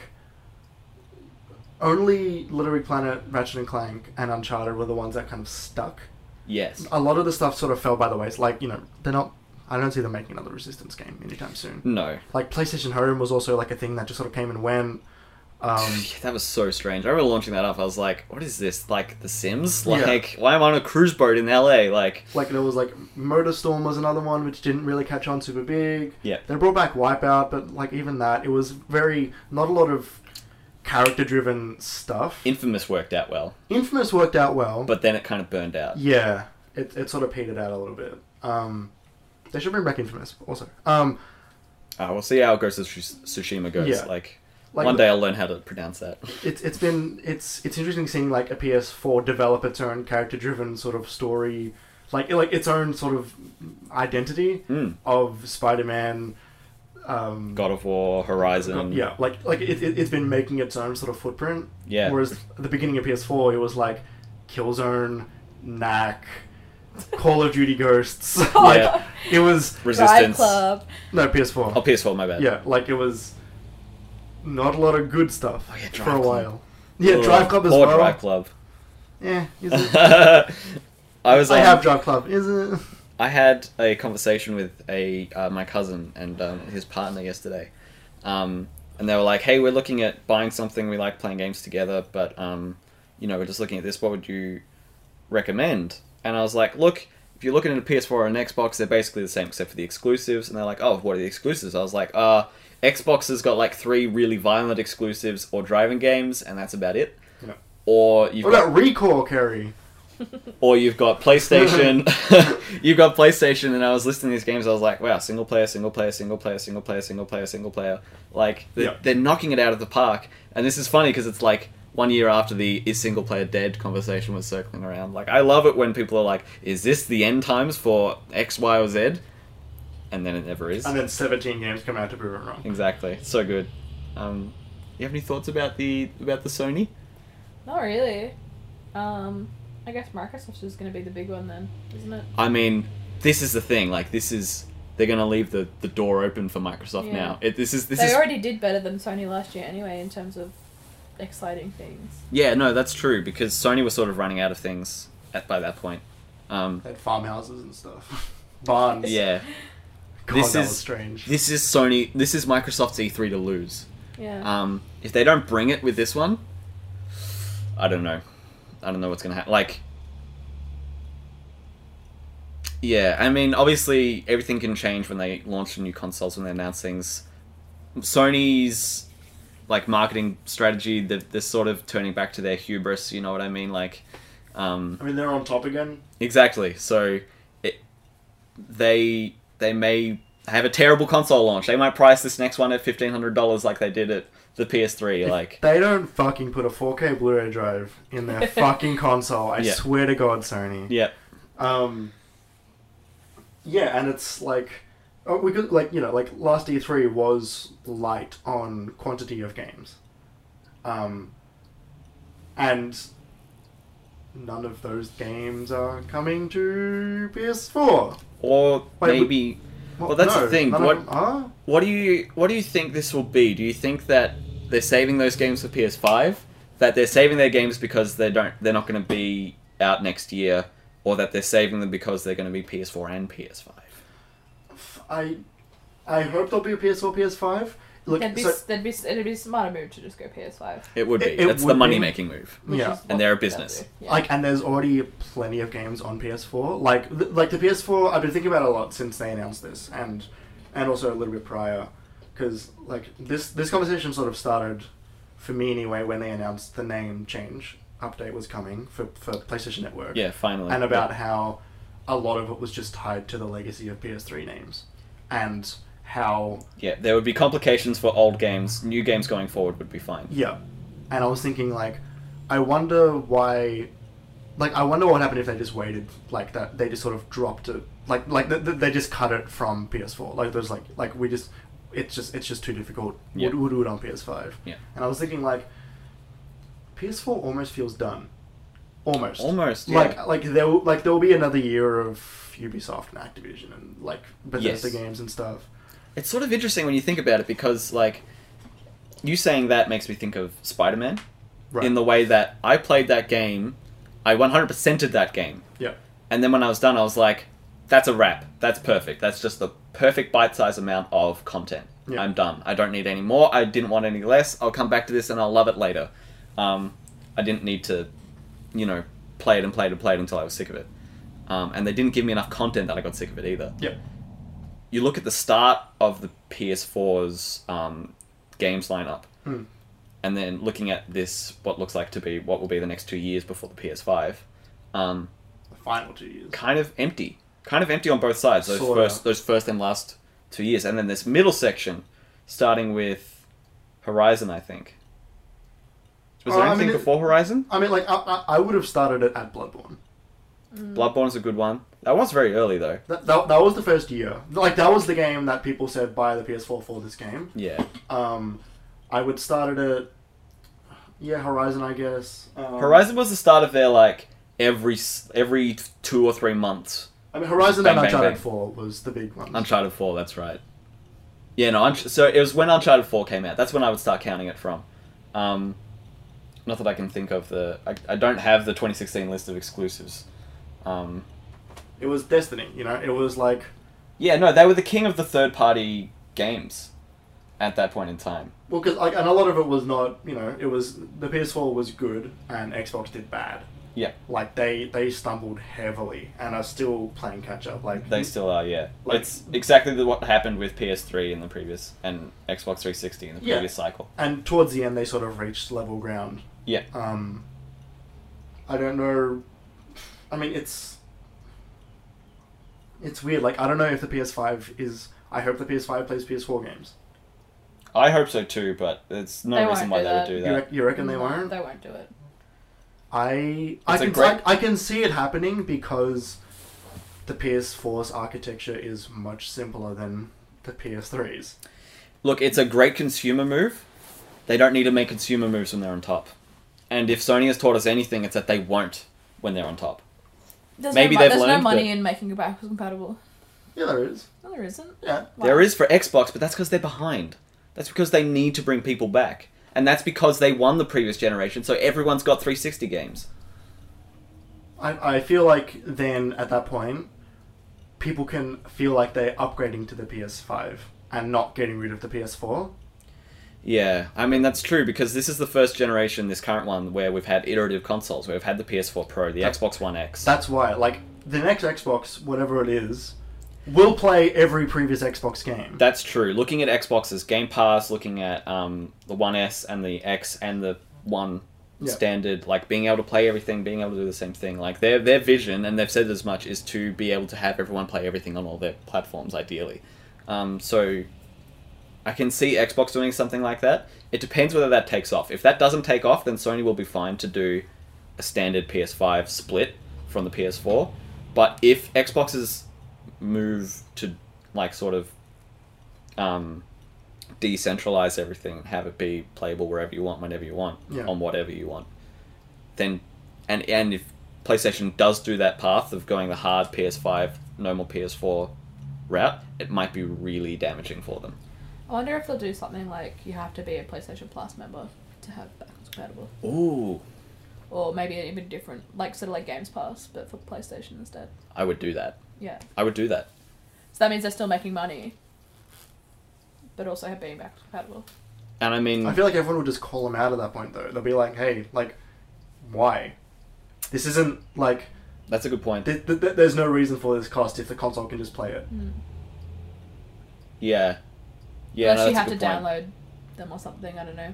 only Little Big Planet, Ratchet and Clank, and Uncharted were the ones that kind of stuck. Yes. A lot of the stuff sort of fell by the ways. Like, you know, they're not. I don't see them making another Resistance game anytime soon. No. Like PlayStation Home was also like a thing that just sort of came and went. Um, That was so strange. I remember launching that up. I was like, "What is this? Like The Sims? Yeah. Like, why am I on a cruise boat in L A? Like, like there was like Motorstorm was another one which didn't really catch on super big. yeah, They brought back Wipeout, but like even that, it was very not a lot of character-driven stuff. Infamous worked out well, Infamous worked out well, but then it kind of burned out. yeah, it it sort of petered out a little bit. Um, they should bring back Infamous also. Um, Uh, we'll see how Ghost of Tsush- Tsushima goes. Yeah. Like, like one day I'll learn how to pronounce that. it's it's been it's it's interesting seeing like a P S four develop its own character-driven sort of story, like like its own sort of identity Mm. of Spider-Man. Um, God of War, Horizon. Yeah, like like it, it, it's been making its own sort of footprint. Yeah. Whereas at the beginning of P S four, it was like Killzone, Knack, Call of Duty Ghosts. like Yeah. it was Drive Resistance. Club. no P S four. Oh, P S four, my bad. Yeah, like it was not a lot of good stuff Oh, yeah, for Drive a Club. while. Yeah, Ugh, Drive Club as poor well. Drive Club. Yeah, is it? I was. I um, have Drive Club. Is it? I had a conversation with a uh, my cousin and um, his partner yesterday, um, and they were like, "Hey, we're looking at buying something. We like playing games together, but um, you know, we're just looking at this. What would you recommend?" And I was like, "Look, if you're looking at a P S four or an Xbox, they're basically the same except for the exclusives." And they're like, "Oh, what are the exclusives?" I was like, "Uh, Xbox has got like three really violent exclusives or driving games, and that's about it." Yeah. Or you've What got about Recall, Kerry? or you've got PlayStation. You've got PlayStation, and I was listing these games. I was like, wow, single player, single player, single player, single player, single player, single player. Like they're, Yeah. they're knocking it out of the park. And this is funny because it's like one year after the "is single player dead" conversation was circling around. Like I love it when people are like, "Is this the end times for X, Y, or Z?" And then it never is. And then seventeen games come out to prove it wrong. Exactly, so good. Um, you have any thoughts about the about the Sony? Not really. Um, I guess Microsoft is going to be the big one then, isn't it? I mean, this is the thing. Like, this is they're going to leave the, the door open for Microsoft Yeah. now. It, this is this they is already did better than Sony last year anyway in terms of exciting things. yeah, no, that's true because Sony was sort of running out of things at by that point. Um, They had farmhouses and stuff. Barns. yeah, God, This that is- was strange. this is Sony. This is Microsoft's E three to lose. Yeah. Um, if they don't bring it with this one, I don't know. I don't know what's gonna happen. Like, yeah, I mean, obviously everything can change when they launch new consoles when they announce things. Sony's like marketing strategy, they're, they're sort of turning back to their hubris. You know what I mean? Like, um, I mean, they're on top again. exactly. So, it, they they may have a terrible console launch. They might price this next one at fifteen hundred dollars like they did at the P S three. Like, They don't fucking put a four K Blu-ray drive in their fucking console. I Yeah. swear to God, Sony. yeah, Um. Yeah, and it's like, oh, we could like you know like last E three was light on quantity of games, um, and none of those games are coming to P S four. or Wait, maybe. Well, Well, that's the thing, none of what- them are? What do you what do you think this will be? Do you think that they're saving those games for P S five? That they're saving their games because they don't they're not going to be out next year, or that they're saving them because they're going to be P S four and P S five? I, I hope there'll be a P S four, P S five. Look, That'd be, so, that'd be it'd be a smarter move to just go P S five. It would be. It- it That's the would be. money making move. which Yeah. is what And they're a they'll business. do. Yeah. like, and there's already plenty of games on P S four. Like, th- like the P S four, I've been thinking about it a lot since they announced this, and and also a little bit prior, because like this this conversation sort of started for me anyway when they announced the name change update was coming for for PlayStation Network, Yeah, finally. and about how a lot of it was just tied to the legacy of P S three names, and how Yeah, there would be complications for old games. New games going forward would be fine. yeah, and I was thinking like, I wonder why. Like, I wonder what happened if they just waited like that. They just sort of dropped it, like like th- th- they just cut it from P S four. Like there's like like we just, it's just it's just too difficult. Yeah. We'll, we'll do it on P S five. Yeah. And I was thinking like, P S four almost feels done. Almost. Almost, yeah. Like like there will- like there will be another year of Ubisoft and Activision and like Bethesda Yes. games and stuff. It's sort of interesting when you think about it because, like, you saying that makes me think of Spider-Man Right. in the way that I played that game, I one hundred percented that game. Yeah. And then when I was done, I was like, that's a wrap. That's perfect. That's just the perfect bite-sized amount of content. Yeah. I'm done. I don't need any more. I didn't want any less. I'll come back to this and I'll love it later. Um, I didn't need to, you know, play it and play it and play it until I was sick of it. Um, and they didn't give me enough content that I got sick of it either. Yep. You look at the start of the P S four's um, games lineup, Hmm. and then looking at this, what looks like to be what will be the next two years before the P S five, um, The final two years. kind of empty. Kind of empty on both sides. Those Sorta. first, those first and last two years, and then this middle section, starting with Horizon, I think. Was there Uh, I anything mean, it- before Horizon? I mean, like I, I, I would have started it at Bloodborne. Bloodborne's a good one. That was very early though. That, that that was the first year. Like that was the game that people said buy the P S four for this game. Yeah. Um, I would start it at yeah Horizon, I guess. Um, Horizon was the start of their like every s- every two or three months. I mean, Horizon Bang, and bang, Uncharted bang. four was the big ones. Uncharted four, that's right. Yeah, no, Unch- so it was when Uncharted four came out. That's when I would start counting it from. Um, not that I can think of the... I, I don't have the twenty sixteen list of exclusives. Um, It was Destiny, you know. It was like yeah, no, they were the king of the third-party games at that point in time. well, because like, and a lot of it was not, you know, it was the P S four was good and Xbox did bad. Yeah, Like they they stumbled heavily and are still playing catch up. Like they still are, yeah. Like- It's exactly the, what happened with P S three in the previous... and Xbox three sixty in the Yeah. previous cycle. and towards the end they sort of reached level ground. Yeah. Um, I don't know. I mean, it's it's weird. Like, I don't know if the P S five is. I hope the P S five plays P S four games. I hope so too, but there's no They reason won't why do they would that. do You, that. rec- you reckon they No, won't? They won't do it. I I It's a can great- I, I can see it happening because the P S four's architecture is much simpler than the P S three's. Look, it's a great consumer move. They don't need to make consumer moves when they're on top. And if Sony has taught us anything, it's that they won't when they're on top. There's Maybe no, mo- they've there's learned, no money but- in making it backwards compatible. Yeah, there is. No, there isn't. Yeah. Wow. There is for Xbox, but that's because they're behind. That's because they need to bring people back. And that's because they won the previous generation, so everyone's got three sixty games. I, I feel like then at that point, people can feel like they're upgrading to the P S five and not getting rid of the P S four. Yeah, I mean, that's true, because this is the first generation, this current one, where we've had iterative consoles, where we've had the P S four Pro, the That- Xbox One X. That's why, like, the next Xbox, whatever it is, will play every previous Xbox game. That's true. Looking at Xbox's Game Pass, looking at um, the One S and the X and the One Yeah. standard, like being able to play everything, being able to do the same thing. Like their their vision, and they've said as much, is to be able to have everyone play everything on all their platforms, ideally. Um, so I can see Xbox doing something like that. It depends whether that takes off. If that doesn't take off, then Sony will be fine to do a standard P S five split from the P S four. But if Xbox's move to like sort of um, decentralize everything, have it be playable wherever you want, whenever you want, Yeah. on whatever you want, then and and if PlayStation does do that path of going the hard P S five, no more P S four route, it might be really damaging for them. I wonder if they'll do something like you have to be a PlayStation Plus member to have backwards compatible. Ooh, Or maybe even different, like sort of like Games Pass, but for PlayStation instead. I would do that. Yeah. I would do that. So that means they're still making money, but also have being backwards compatible. And I mean, I feel like everyone will just call them out at that point, though. They'll be like, hey, like, why? This isn't, like, that's a good point. th- th- th- there's no reason for this cost if the console can just play it. Mm. Yeah, yeah. Unless no, you that's have a to good point. download them or something, I don't know.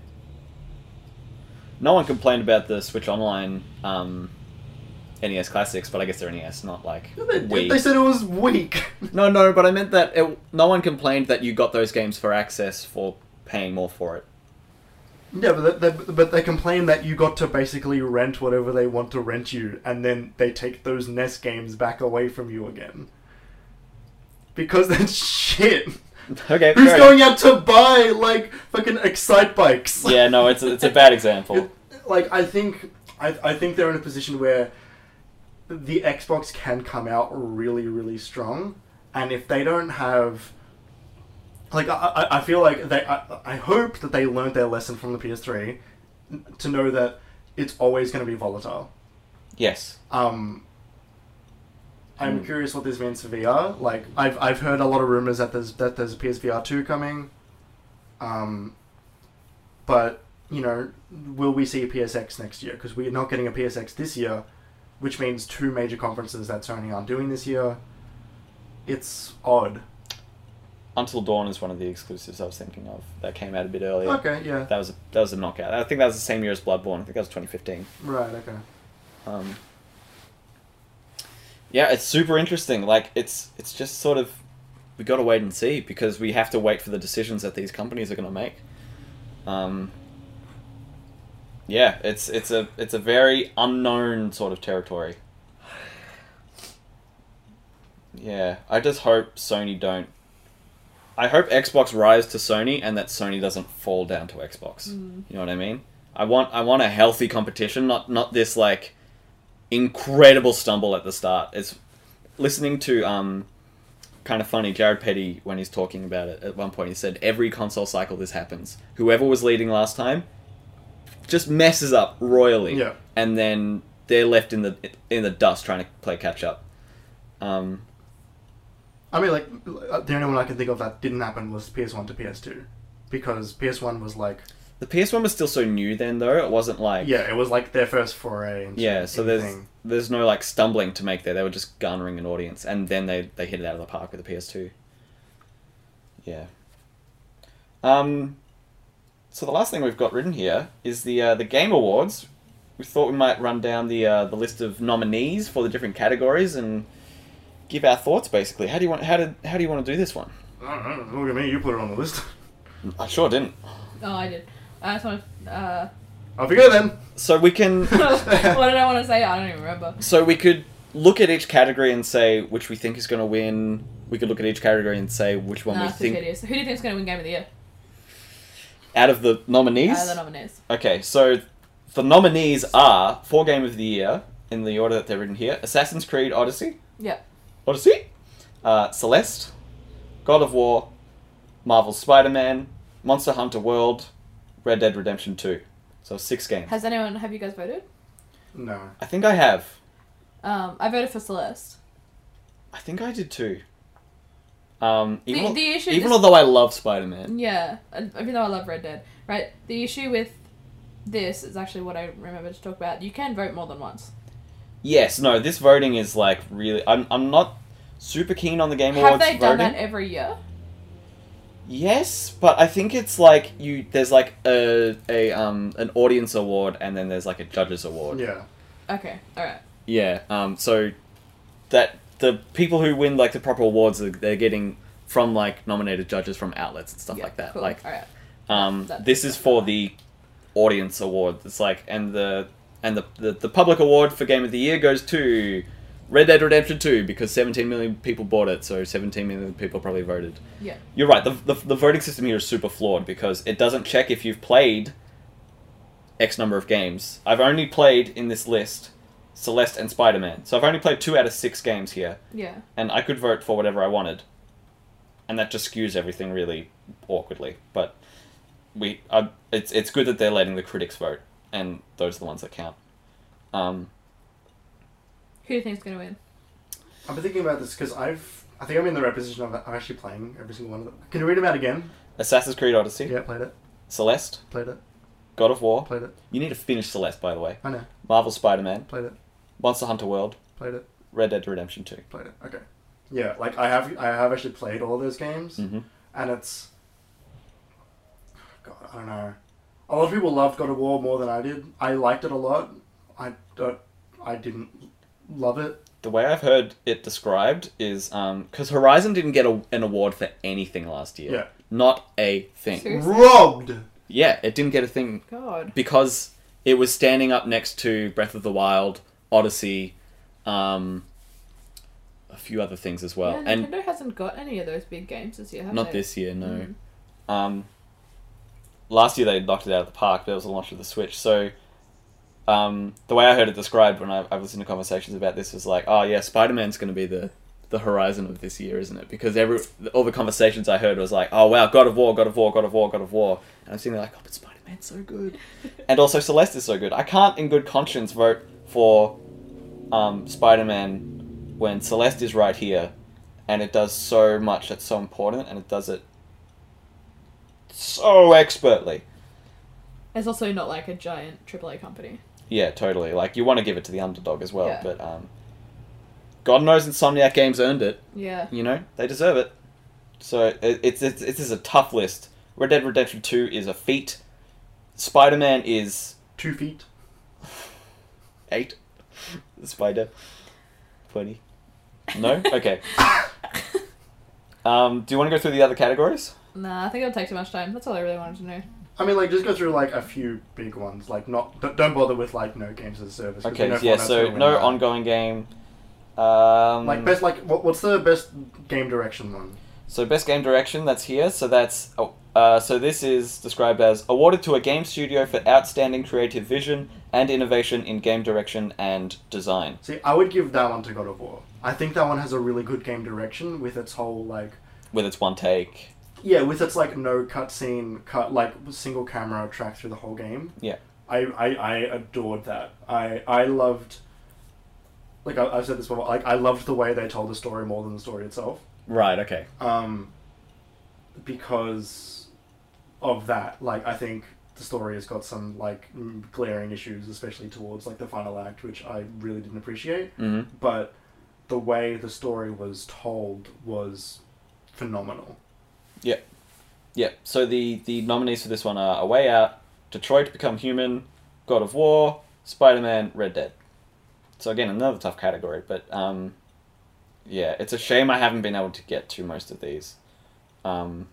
No one complained about the Switch Online um, N E S Classics, but I guess they're N E S, not like They, Wii. they said it was weak. No, no, but I meant that it, no one complained that you got those games for access for paying more for it. Yeah, but they, they, but they complain that you got to basically rent whatever they want to rent you, and then they take those N E S games back away from you again. Because that's shit. Okay, Who's fair going out to buy, like, fucking Excite Bikes? enough. Yeah, no, it's a, it's a bad example. It, like, I think I I think they're in a position where the Xbox can come out really, really strong, and if they don't have, like, I I, I feel like they I, I hope that they learned their lesson from the P S three to know that it's always going to be volatile. Yes. Um, I'm Mm. curious what this means for V R. Like, I've I've heard a lot of rumors that there's that there's a P S V R two coming. Um, but you know, will we see a P S X next year? Because we're not getting a P S X this year, which means two major conferences that Sony aren't doing this year. It's odd. Until Dawn is one of the exclusives I was thinking of that came out a bit earlier. Okay, yeah. That was a, that was a knockout. I think that was the same year as Bloodborne. I think that was twenty fifteen. Right. Okay. Um, yeah, it's super interesting. Like, it's it's just sort of, we got to wait and see because we have to wait for the decisions that these companies are going to make. Um, yeah, it's it's a it's a very unknown sort of territory. Yeah, I just hope Sony don't. I hope Xbox rise to Sony and that Sony doesn't fall down to Xbox. Mm. You know what I mean? I want I want a healthy competition, not not this like incredible stumble at the start. It's listening to um kind of funny Jared Petty when he's talking about it. At one point he said every console cycle this happens. Whoever was leading last time just messes up royally. Yeah. And then they're left in the in the dust trying to play catch up. Um I mean, like, the only one I can think of that didn't happen was P S one to P S two, because P S one was like. The P S one was still so new then, though. It wasn't like... Yeah, it was like their first foray into Yeah, so there's anything. there's no like stumbling to make there. They were just garnering an audience, and then they, they hit it out of the park with the P S two. Yeah. Um. So the last thing we've got written here is the uh, the Game Awards. We thought we might run down the uh, the list of nominees for the different categories and give our thoughts. Basically, how do you want how did how do you want to do this one? I don't know. Look at me. You put it on the list. I sure didn't. Oh, I did. I just want to. Uh, Off you go then. So we can. what did I want to say? I don't even remember. So we could look at each category and say which we think is going to win. We could look at each category and say which one Nah, we it's think. hideous. Who do you think is going to win Game of the Year? Out of the nominees? Out of the nominees. Okay, so the nominees are, for Game of the Year, in the order that they're written here, Assassin's Creed Odyssey. Yeah. Odyssey? Uh, Celeste. God of War. Marvel's Spider-Man. Monster Hunter World. Red Dead Redemption two. So six games. Has anyone? Have you guys voted? No. I think I have. Um, I voted for Celeste. I think I did too. Um, even The- al- the issue even is- although I love Spider-Man. Yeah, and even though I love Red Dead, right? The issue with this is actually what I remember to talk about. You can vote more than once. Yes, no, this voting is like really... I'm, I'm not super keen on the Game Have Awards they done voting. that every year? Yes, but I think it's like you. There's like a a um an audience award and then there's like a judges award. Yeah. Okay, all right. Yeah. Um. So that the people who win like the proper awards, are- they're getting from like nominated judges from outlets and stuff Yeah, like that. cool. Like, all right. um, That- this is for the audience award. It's like and the and the, the the public award for Game of the Year goes to Red Dead Redemption two because seventeen million people bought it, so seventeen million people probably voted. Yeah. You're right, the, the, the voting system here is super flawed because it doesn't check if you've played X number of games. I've only played, in this list, Celeste and Spider-Man. So I've only played two out of six games here, Yeah. and I could vote for whatever I wanted. And that just skews everything really awkwardly. But we, uh, it's, it's good that they're letting the critics vote, and those are the ones that count. Um... Who do you think is going to win? I've been thinking about this because I've. I think I'm in the right position of, of actually playing every single one of them. Can you read them out again? Assassin's Creed Odyssey, Yeah, played it. Celeste, Played it. God of War. Played it. You need to finish Celeste, by the way. I know. Marvel Spider-Man, Played it. Monster Hunter World, Played it. Red Dead Redemption two. Played it. Okay. Yeah, like I have. I have actually played all those games, Mm-hmm. and it's. God, I don't know. A lot of people loved God of War more than I did. I liked it a lot. I don't. I didn't love it. The way I've heard it described is because Horizon didn't get a, an award for anything last year. Yeah. Not a thing. Seriously? Robbed. Yeah, it didn't get a thing God. because it was standing up next to Breath of the Wild, Odyssey, um, a few other things as well. yeah, and Nintendo hasn't got any of those big games this year, have not they? this year, no. Mm. Um, last year they knocked it out of the park. There was a launch of the Switch, so um, the way I heard it described when I, I've listened to conversations about this was like, oh yeah, Spider-Man's going to be the, the horizon of this year, isn't it? Because every all the conversations I heard was like, oh wow, God of War, God of War, God of War, God of War. And I'm sitting there like, oh, but Spider-Man's so good. And also Celeste is so good. I can't in good conscience vote for um, Spider-Man when Celeste is right here and it does so much that's so important and it does it so expertly. It's also not like a giant triple A company. Yeah, totally. Like, you want to give it to the underdog as well, Yeah. but um, God knows Insomniac Games earned it. Yeah. You know, they deserve it. So it, it's it's it is a tough list. Red Dead Redemption two is a feat. Spider-Man is Two feet. eight. Spider. Twenty. No? Okay. um, do you want to go through the other categories? Nah, I think it'll take too much time. That's all I really wanted to know. I mean, like, just go through, like, a few big ones. Like, not... Don't don't bother with, like, no games as a service. 'cause we Okay, know yeah, Fortnite's so gonna win no that. ongoing game. Um, Like, best, like, what, what's the best game direction one? So best game direction, that's here. So that's oh, uh, so this is described as awarded to a game studio for outstanding creative vision and innovation in game direction and design. See, I would give that one to God of War. I think that one has a really good game direction with its whole, like... With its one take. Yeah, with its, like, no cutscene, cut, like, single camera track through the whole game. Yeah. I, I, I adored that. I, I loved... Like, I, I've said this before, like, I loved the way they told the story more than the story itself. Right. Okay. Um, because of that, like, I think the story has got some, like, mm, glaring issues, especially towards, like, the final act, which I really didn't appreciate. Mm-hmm. But the way the story was told was phenomenal. Yeah. Yeah. So the the nominees for this one are A Way Out, Detroit Become Human, God of War, Spider-Man, Red Dead. So again, another tough category, but um, yeah, it's a shame I haven't been able to get to most of these. Um,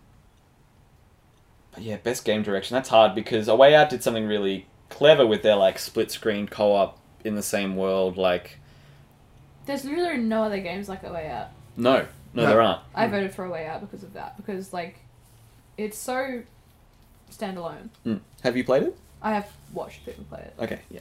but yeah, best game direction, that's hard because A Way Out did something really clever with their like split screen co-op in the same world. Like, There's literally no other games like A Way Out. no, no, No. there aren't. I voted for A Way Out because of that. Because, like, it's so standalone. Mm. Have you played it? I have watched people play it. Okay, yeah.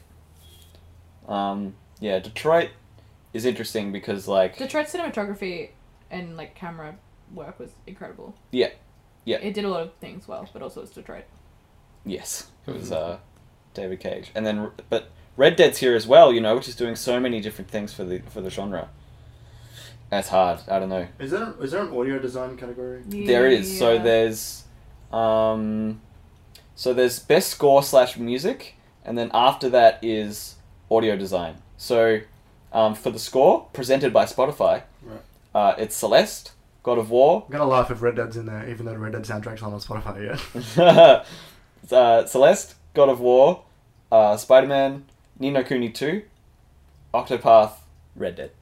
Um, yeah, Detroit is interesting because like Detroit's cinematography and, like, camera work was incredible. Yeah. Yeah. It did a lot of things well, but also it's Detroit. yes, it was uh, David Cage, and then but Red Dead's here as well, you know, which is doing so many different things for the for the genre. That's hard. I don't know. Is there is there an audio design category? There is. So Yeah. there's, um, so there's best score slash music, and then after that is audio design. So, um, for the score presented by Spotify, Right. uh, it's Celeste, God of War, I'm gonna laugh if Red Dead's in there, even though the Red Dead soundtrack's not on Spotify yet. uh, Celeste, God of War, uh, Spider-Man, Ni no Kuni two, Octopath, Red Dead.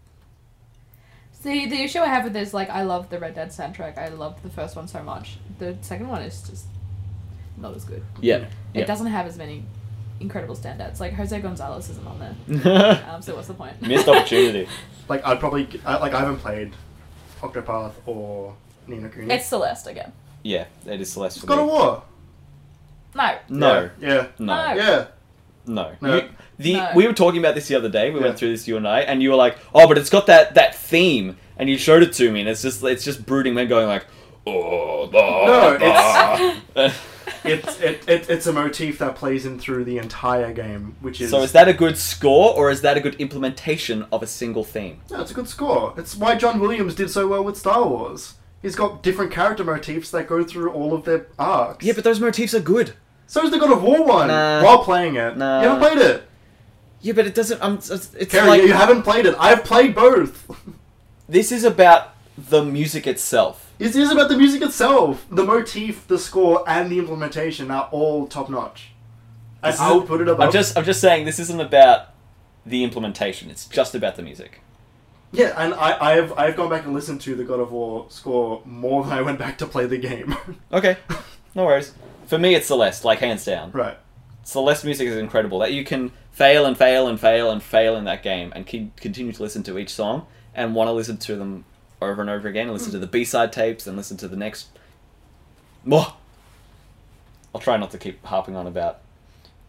See, the issue I have with this, like, I love the Red Dead soundtrack. I loved the first one so much. The second one is just not as good. Yeah. It Yeah. doesn't have as many incredible standouts. Like, Jose Gonzalez isn't on there. Um, so what's the point? Missed opportunity. Like, I'd probably... I, like, I haven't played Octopath or Ni no Kuni. It's Celeste again. Yeah, it is Celeste for God of me. War! No. No. Yeah. No. No. Yeah. No. No. You- the No. we were talking about this the other day. We Yeah. went through this, you and I, and you were like, "Oh, but it's got that that theme," and you showed it to me, and it's just it's just brooding men going like, "Oh, No, it's." It's it, it it's a motif that plays in through the entire game, which is... So is that a good score, or is that a good implementation of a single theme? No, it's a good score. It's why John Williams did so well with Star Wars. He's got different character motifs that go through all of their arcs. Yeah, but those motifs are good. So is the God of War one, Nah. while playing it. Nah. You haven't played it. Yeah, but it doesn't. Um, it's it's Kerry, like you haven't played it. I've played both. this is about the music itself. It is about the music itself. The motif, the score, and the implementation are all top notch. And This I'll is- put it above. I'm just I'm just saying this isn't about the implementation. It's just about the music. Yeah, and I, I've I've gone back and listened to the God of War score more than I went back to play the game. Okay, no worries. For me, it's Celeste, like hands down. Right. Celeste music is incredible. That you can fail and fail and fail and fail in that game and keep, continue to listen to each song and want to listen to them over and over again and listen to the B-side tapes and listen to the next... Mwah! I'll try not to keep harping on about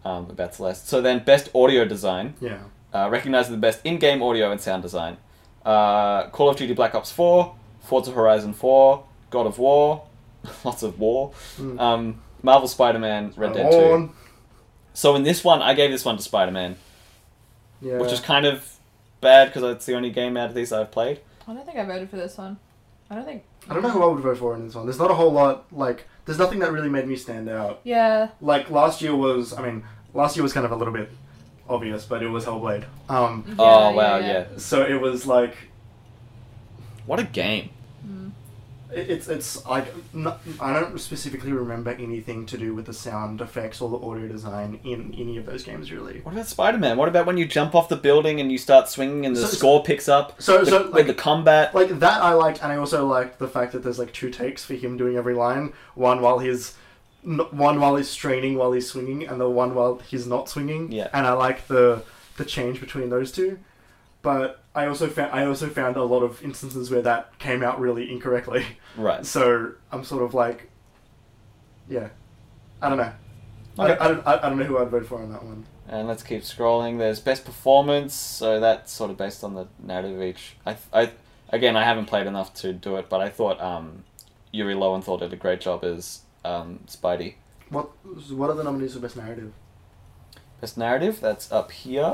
um, about Celeste. So then, best audio design. Yeah. Uh, recognizing the best in-game audio and sound design. Uh, Call of Duty Black Ops four, Forza Horizon four, God of War, lots of war, Mm. um, Marvel Spider-Man, Red Dead On. two. So in this one, I gave this one to Spider-Man, Yeah. which is kind of bad because it's the only game out of these I've played. I don't think I voted for this one. I don't think. I don't know who I would vote for in this one. There's not a whole lot, like, there's nothing that really made me stand out. Yeah. Like, last year was, I mean, last year was kind of a little bit obvious, but it was Hellblade. Um, Yeah, oh, yeah, wow, yeah. yeah. so it was like, What a game. Mm. it- it's, it's like, not, I don't specifically remember anything to do with the sound effects or the audio design in any of those games, really. What about Spider-Man? What about when you jump off the building and you start swinging and the So- score picks up? So, the, so, with like, the combat. like, that I liked, and I also liked the fact that there's, like, two takes for him doing every line. One while he's, n- one while he's straining while he's swinging, and the one while he's not swinging. Yeah. And I like the, the change between those two. But I also found I also found a lot of instances where that came out really incorrectly. Right. So I'm sort of like, yeah, I don't know. Okay. I, I, don't, I, I don't know who I'd vote for on that one. And let's keep scrolling. There's best performance, so that's sort of based on the narrative of each. I, I, again, I haven't played enough to do it, but I thought um, Yuri Lowenthal did a great job as um, Spidey. What what are the nominees for best narrative? Best narrative, that's up here.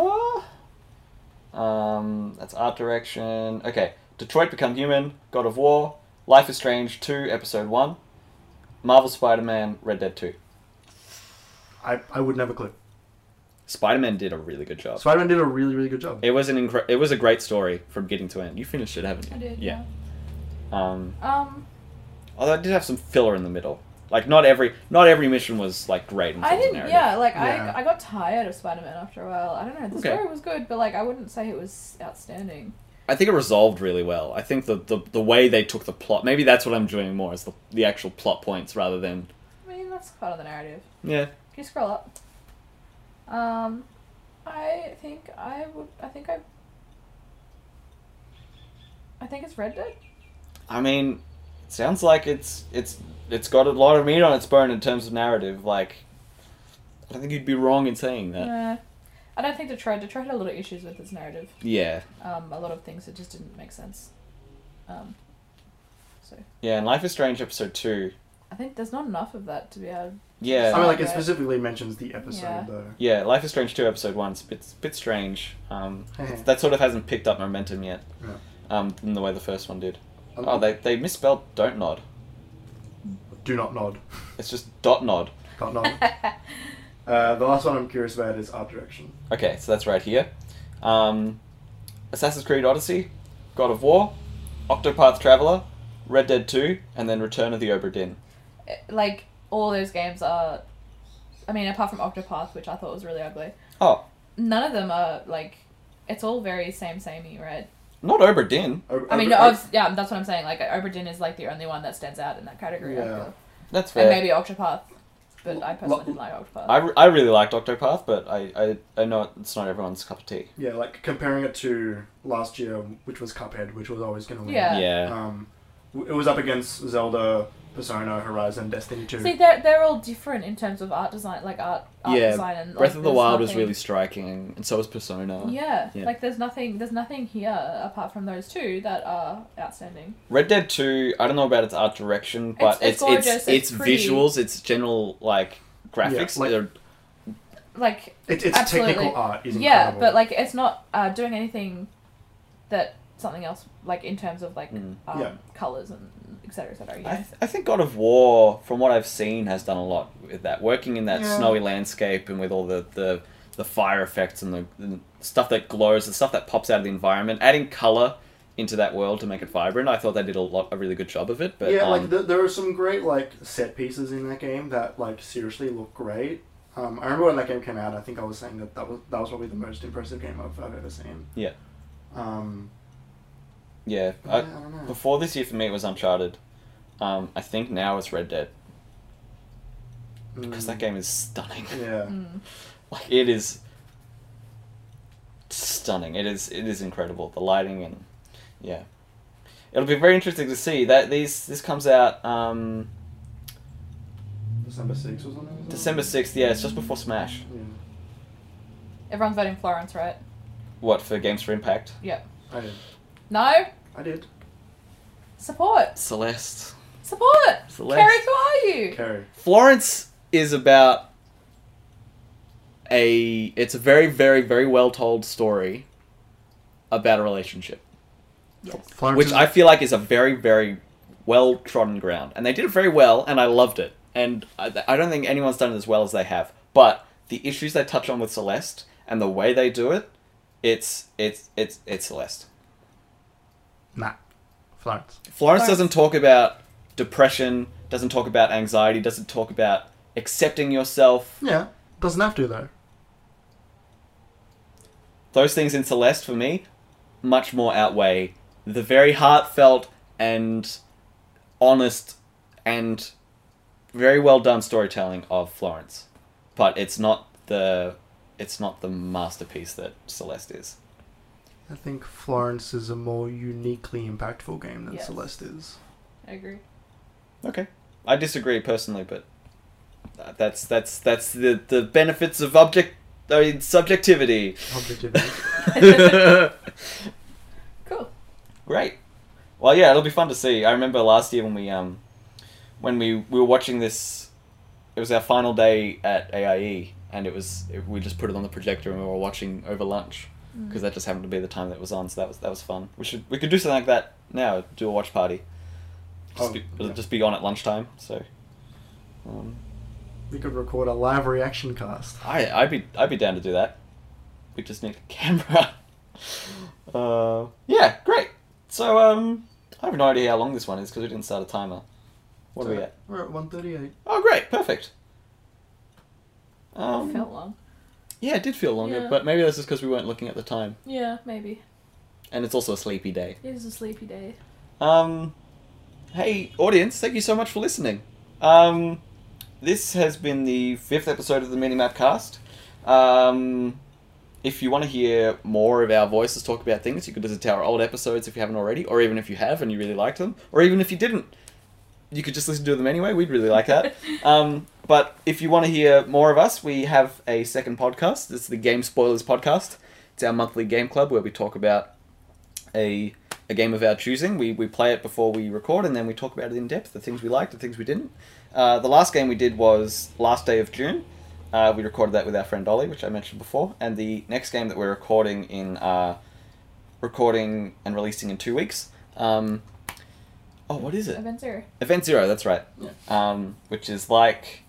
Um, that's art direction. Okay, Detroit Become Human, God of War, Life is Strange two, Episode one, Marvel Spider-Man, Red Dead two. I, I would never click. Spider-Man did a really good job. Spider-Man did a really really good job. It was an incre- It was a great story from beginning to end. You finished it, haven't you? I did. Yeah. Yeah. Um, Um. although I did have some filler in the middle. Like not every not every mission was like great in terms I of didn't. narrative. Yeah. Like Yeah. I. I got tired of Spider-Man after a while. I don't know. The Okay. story was good, but like I wouldn't say it was outstanding. I think it resolved really well. I think the, the the way they took the plot. Maybe that's what I'm enjoying more is the the actual plot points rather than I mean, that's part of the narrative. yeah. Can you scroll up? Um, I think I would. I think I. I think it's Red Dead. I mean, it sounds like it's it's it's got a lot of meat on its bone in terms of narrative. Like, I don't think you'd be wrong in saying that. Yeah. I don't think Detroit. Detroit had a lot of issues with its narrative. Yeah, Um, a lot of things that just didn't make sense. Um, so yeah. And Life is Strange episode two. I think there's not enough of that to be able. Yeah, I mean, like, it Yeah. specifically mentions the episode, Yeah. though. yeah. Life is Strange two episode one's a bit bit strange. Um, Mhm. that sort of hasn't picked up momentum yet. Yeah. Um, in the way the first one did. Um, Oh, they they misspelled don't nod. Do not nod. It's just dot nod. Dot nod. uh, the last one I'm curious about is art direction. Okay, so that's right here. Um, Assassin's Creed Odyssey, God of War, Octopath Traveler, Red Dead two, and then Return of the Obra Dinn. Like all those games are. I mean, apart from Octopath, which I thought was really ugly. Oh, None of them are like. It's all very same samey, right? not Obra Dinn. O- I mean, o- no, obvi- yeah, that's what I'm saying. Like, Obra Dinn is like the only one that stands out in that category. I Yeah. feel. That's And fair. maybe Octopath, but I personally Lo- didn't like Octopath. I, re- I really liked Octopath, but I, I, I know it's not everyone's cup of tea. Yeah, like comparing it to last year, which was Cuphead, which was always going to win. Yeah. Yeah. Um, w- it was up against Zelda, Persona, Horizon, Destiny two. See, they're they're all different in terms of art design, like art, art Yeah, design, and Breath like, of the there's Wild was nothing- really striking, and so was Persona. Yeah, Yeah. like there's nothing, there's nothing here apart from those two that are outstanding. Red Dead two, I don't know about its art direction, but It's- it's it's it's gorgeous, it's, it's pretty. visuals, its general like graphics. Yeah, like- they're- Like It, its Absolutely. technical art is yeah, incredible. but like it's not uh, doing anything that something else like in terms of like Mm. um, Yeah. colors and et cetera, et cetera. You know? I, th- I think God of War, from what I've seen, has done a lot with that. Working in that Yeah. snowy landscape and with all the, the, the fire effects and the, the stuff that glows, the stuff that pops out of the environment, adding colour into that world to make it vibrant. I thought they did a lot a really good job of it. But yeah, um, like th- there are some great like set pieces in that game that like seriously look great. Um, I remember when that game came out. I think I was saying that that was that was probably the most impressive game I've, I've ever seen. Yeah. Um, yeah, yeah, I, I don't know. before this year for me it was Uncharted. Um, I think now it's Red Dead because Mm, that game is stunning. Yeah. Mm. Like it is stunning. It is it is incredible. The lighting and yeah, it'll be very interesting to see that these this comes out um, December sixth or something? December sixth, yeah, it's just before Smash. Yeah. Everyone's voting Florence, right? What, for Games for Impact? Yep. I did. No? I did. Support. Celeste. Support. Celeste. Kerry, who are you? Kerry. Florence is about a... It's a very, very, very well-told story about a relationship. Yes. Florence Which is- I feel like is a very, very well-trodden ground. And they did it very well, and I loved it. And I, I don't think anyone's done it as well as they have. But the issues they touch on with Celeste and the way they do it, it's it's it's it's Celeste. Nah. Florence. Florence Florence. doesn't talk about depression, doesn't talk about anxiety, doesn't talk about accepting yourself. Yeah. Doesn't have to, though. Those things in Celeste, for me, much more outweigh the very heartfelt and honest and very well done storytelling of Florence. But it's not the it's not the masterpiece that Celeste is. I think Florence is a more uniquely impactful game than Yes. Celeste is. I agree. Okay. I disagree personally, but that's that's that's the, the benefits of object I mean, subjectivity. Objectivity. Cool. Great. Well, yeah, it'll be fun to see. I remember last year when we um when we, we were watching this. It was our final day at A I E, and it was it, we just put it on the projector and we were watching over lunch because that just happened to be the time that it was on. So that was that was fun. We should we could do something like that now. Do a watch party. Just Oh, be, it'll yeah. just be on at lunchtime. So. Um, We could record a live reaction cast. I I'd be I'd be down to do that. We just need a camera. uh, yeah, great. So um, I have no idea how long this one is because we didn't start a timer. What are we at? We're at one thirty-eight. Oh, great, perfect. Um, Felt long. yeah, it did feel longer, Yeah. but maybe that's just because we weren't looking at the time, Yeah, maybe. and it's also a sleepy day. It is a sleepy day. Um, hey, audience, thank you so much for listening. Um, this has been the fifth episode of the Minimap Cast. Um, if you want to hear more of our voices talk about things, you could listen to our old episodes if you haven't already, or even if you have and you really liked them, or even if you didn't, you could just listen to them anyway. We'd really like that. um, but if you want to hear more of us, we have a second podcast. It's the Game Spoilers Podcast. It's our monthly game club where we talk about a a game of our choosing. We we play it before we record, and then we talk about it in depth, the things we liked, the things we didn't. Uh, the last game we did was last day of June. Uh, we recorded that with our friend Ollie, which I mentioned before. And the next game that we're recording in uh, recording and releasing in two weeks. Um, oh, what is it? Event Zero. Event Zero, that's right. Yeah. Um, which is like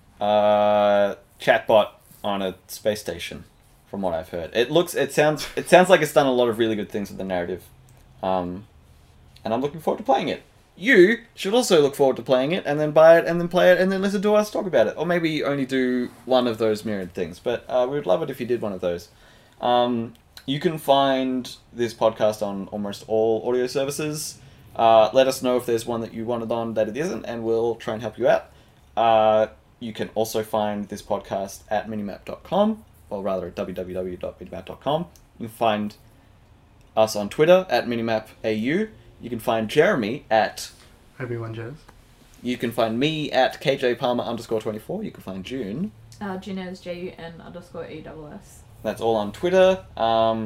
uh, chatbot on a space station, from what I've heard. It looks, it sounds, it sounds like it's done a lot of really good things with the narrative, um, and I'm looking forward to playing it. You should also look forward to playing it, and then buy it, and then play it, and then listen to us talk about it, or maybe only do one of those mirrored things. But uh, we would love it if you did one of those. Um, you can find this podcast on almost all audio services. Uh, let us know if there's one that you wanted on that it isn't, and we'll try and help you out. Uh, you can also find this podcast at minimap dot com, or rather at w w w dot minimap dot com. You can find us on Twitter at minimap A U. You can find Jeremy at... Obi-Wan Jazz. You can find me at K J Palmer underscore twenty-four. You can find June. Uh, Junez, J U N underscore E S S. That's all on Twitter. Um,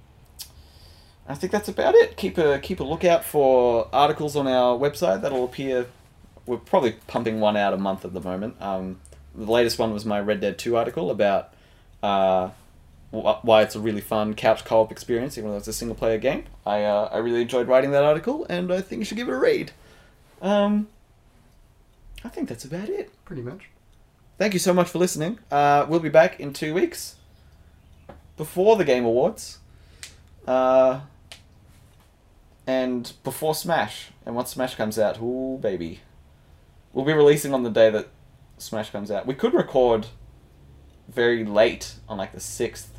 I think that's about it. Keep a keep a lookout for articles on our website that'll appear. We're probably pumping one out a month at the moment. Um, the latest one was my Red Dead two article about uh, wh- why it's a really fun couch co-op experience, even though it's a single player game. I uh, I really enjoyed writing that article, and I think you should give it a read. Um, I think that's about it. Pretty much. Thank you so much for listening. Uh, we'll be back in two weeks before the Game Awards. Uh, and before Smash. And once Smash comes out, ooh, baby. We'll be releasing on the day that Smash comes out. We could record very late on like the sixth.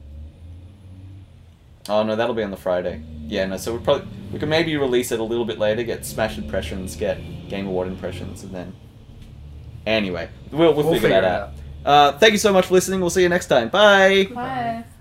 Oh no, that'll be on the Friday. Yeah, no, so we probably we could maybe release it a little bit later, get Smash impressions, get Game Award impressions, and then anyway, we'll we'll, We'll figure, figure that it out. Uh, thank you so much for listening. We'll see you next time. Bye. Bye.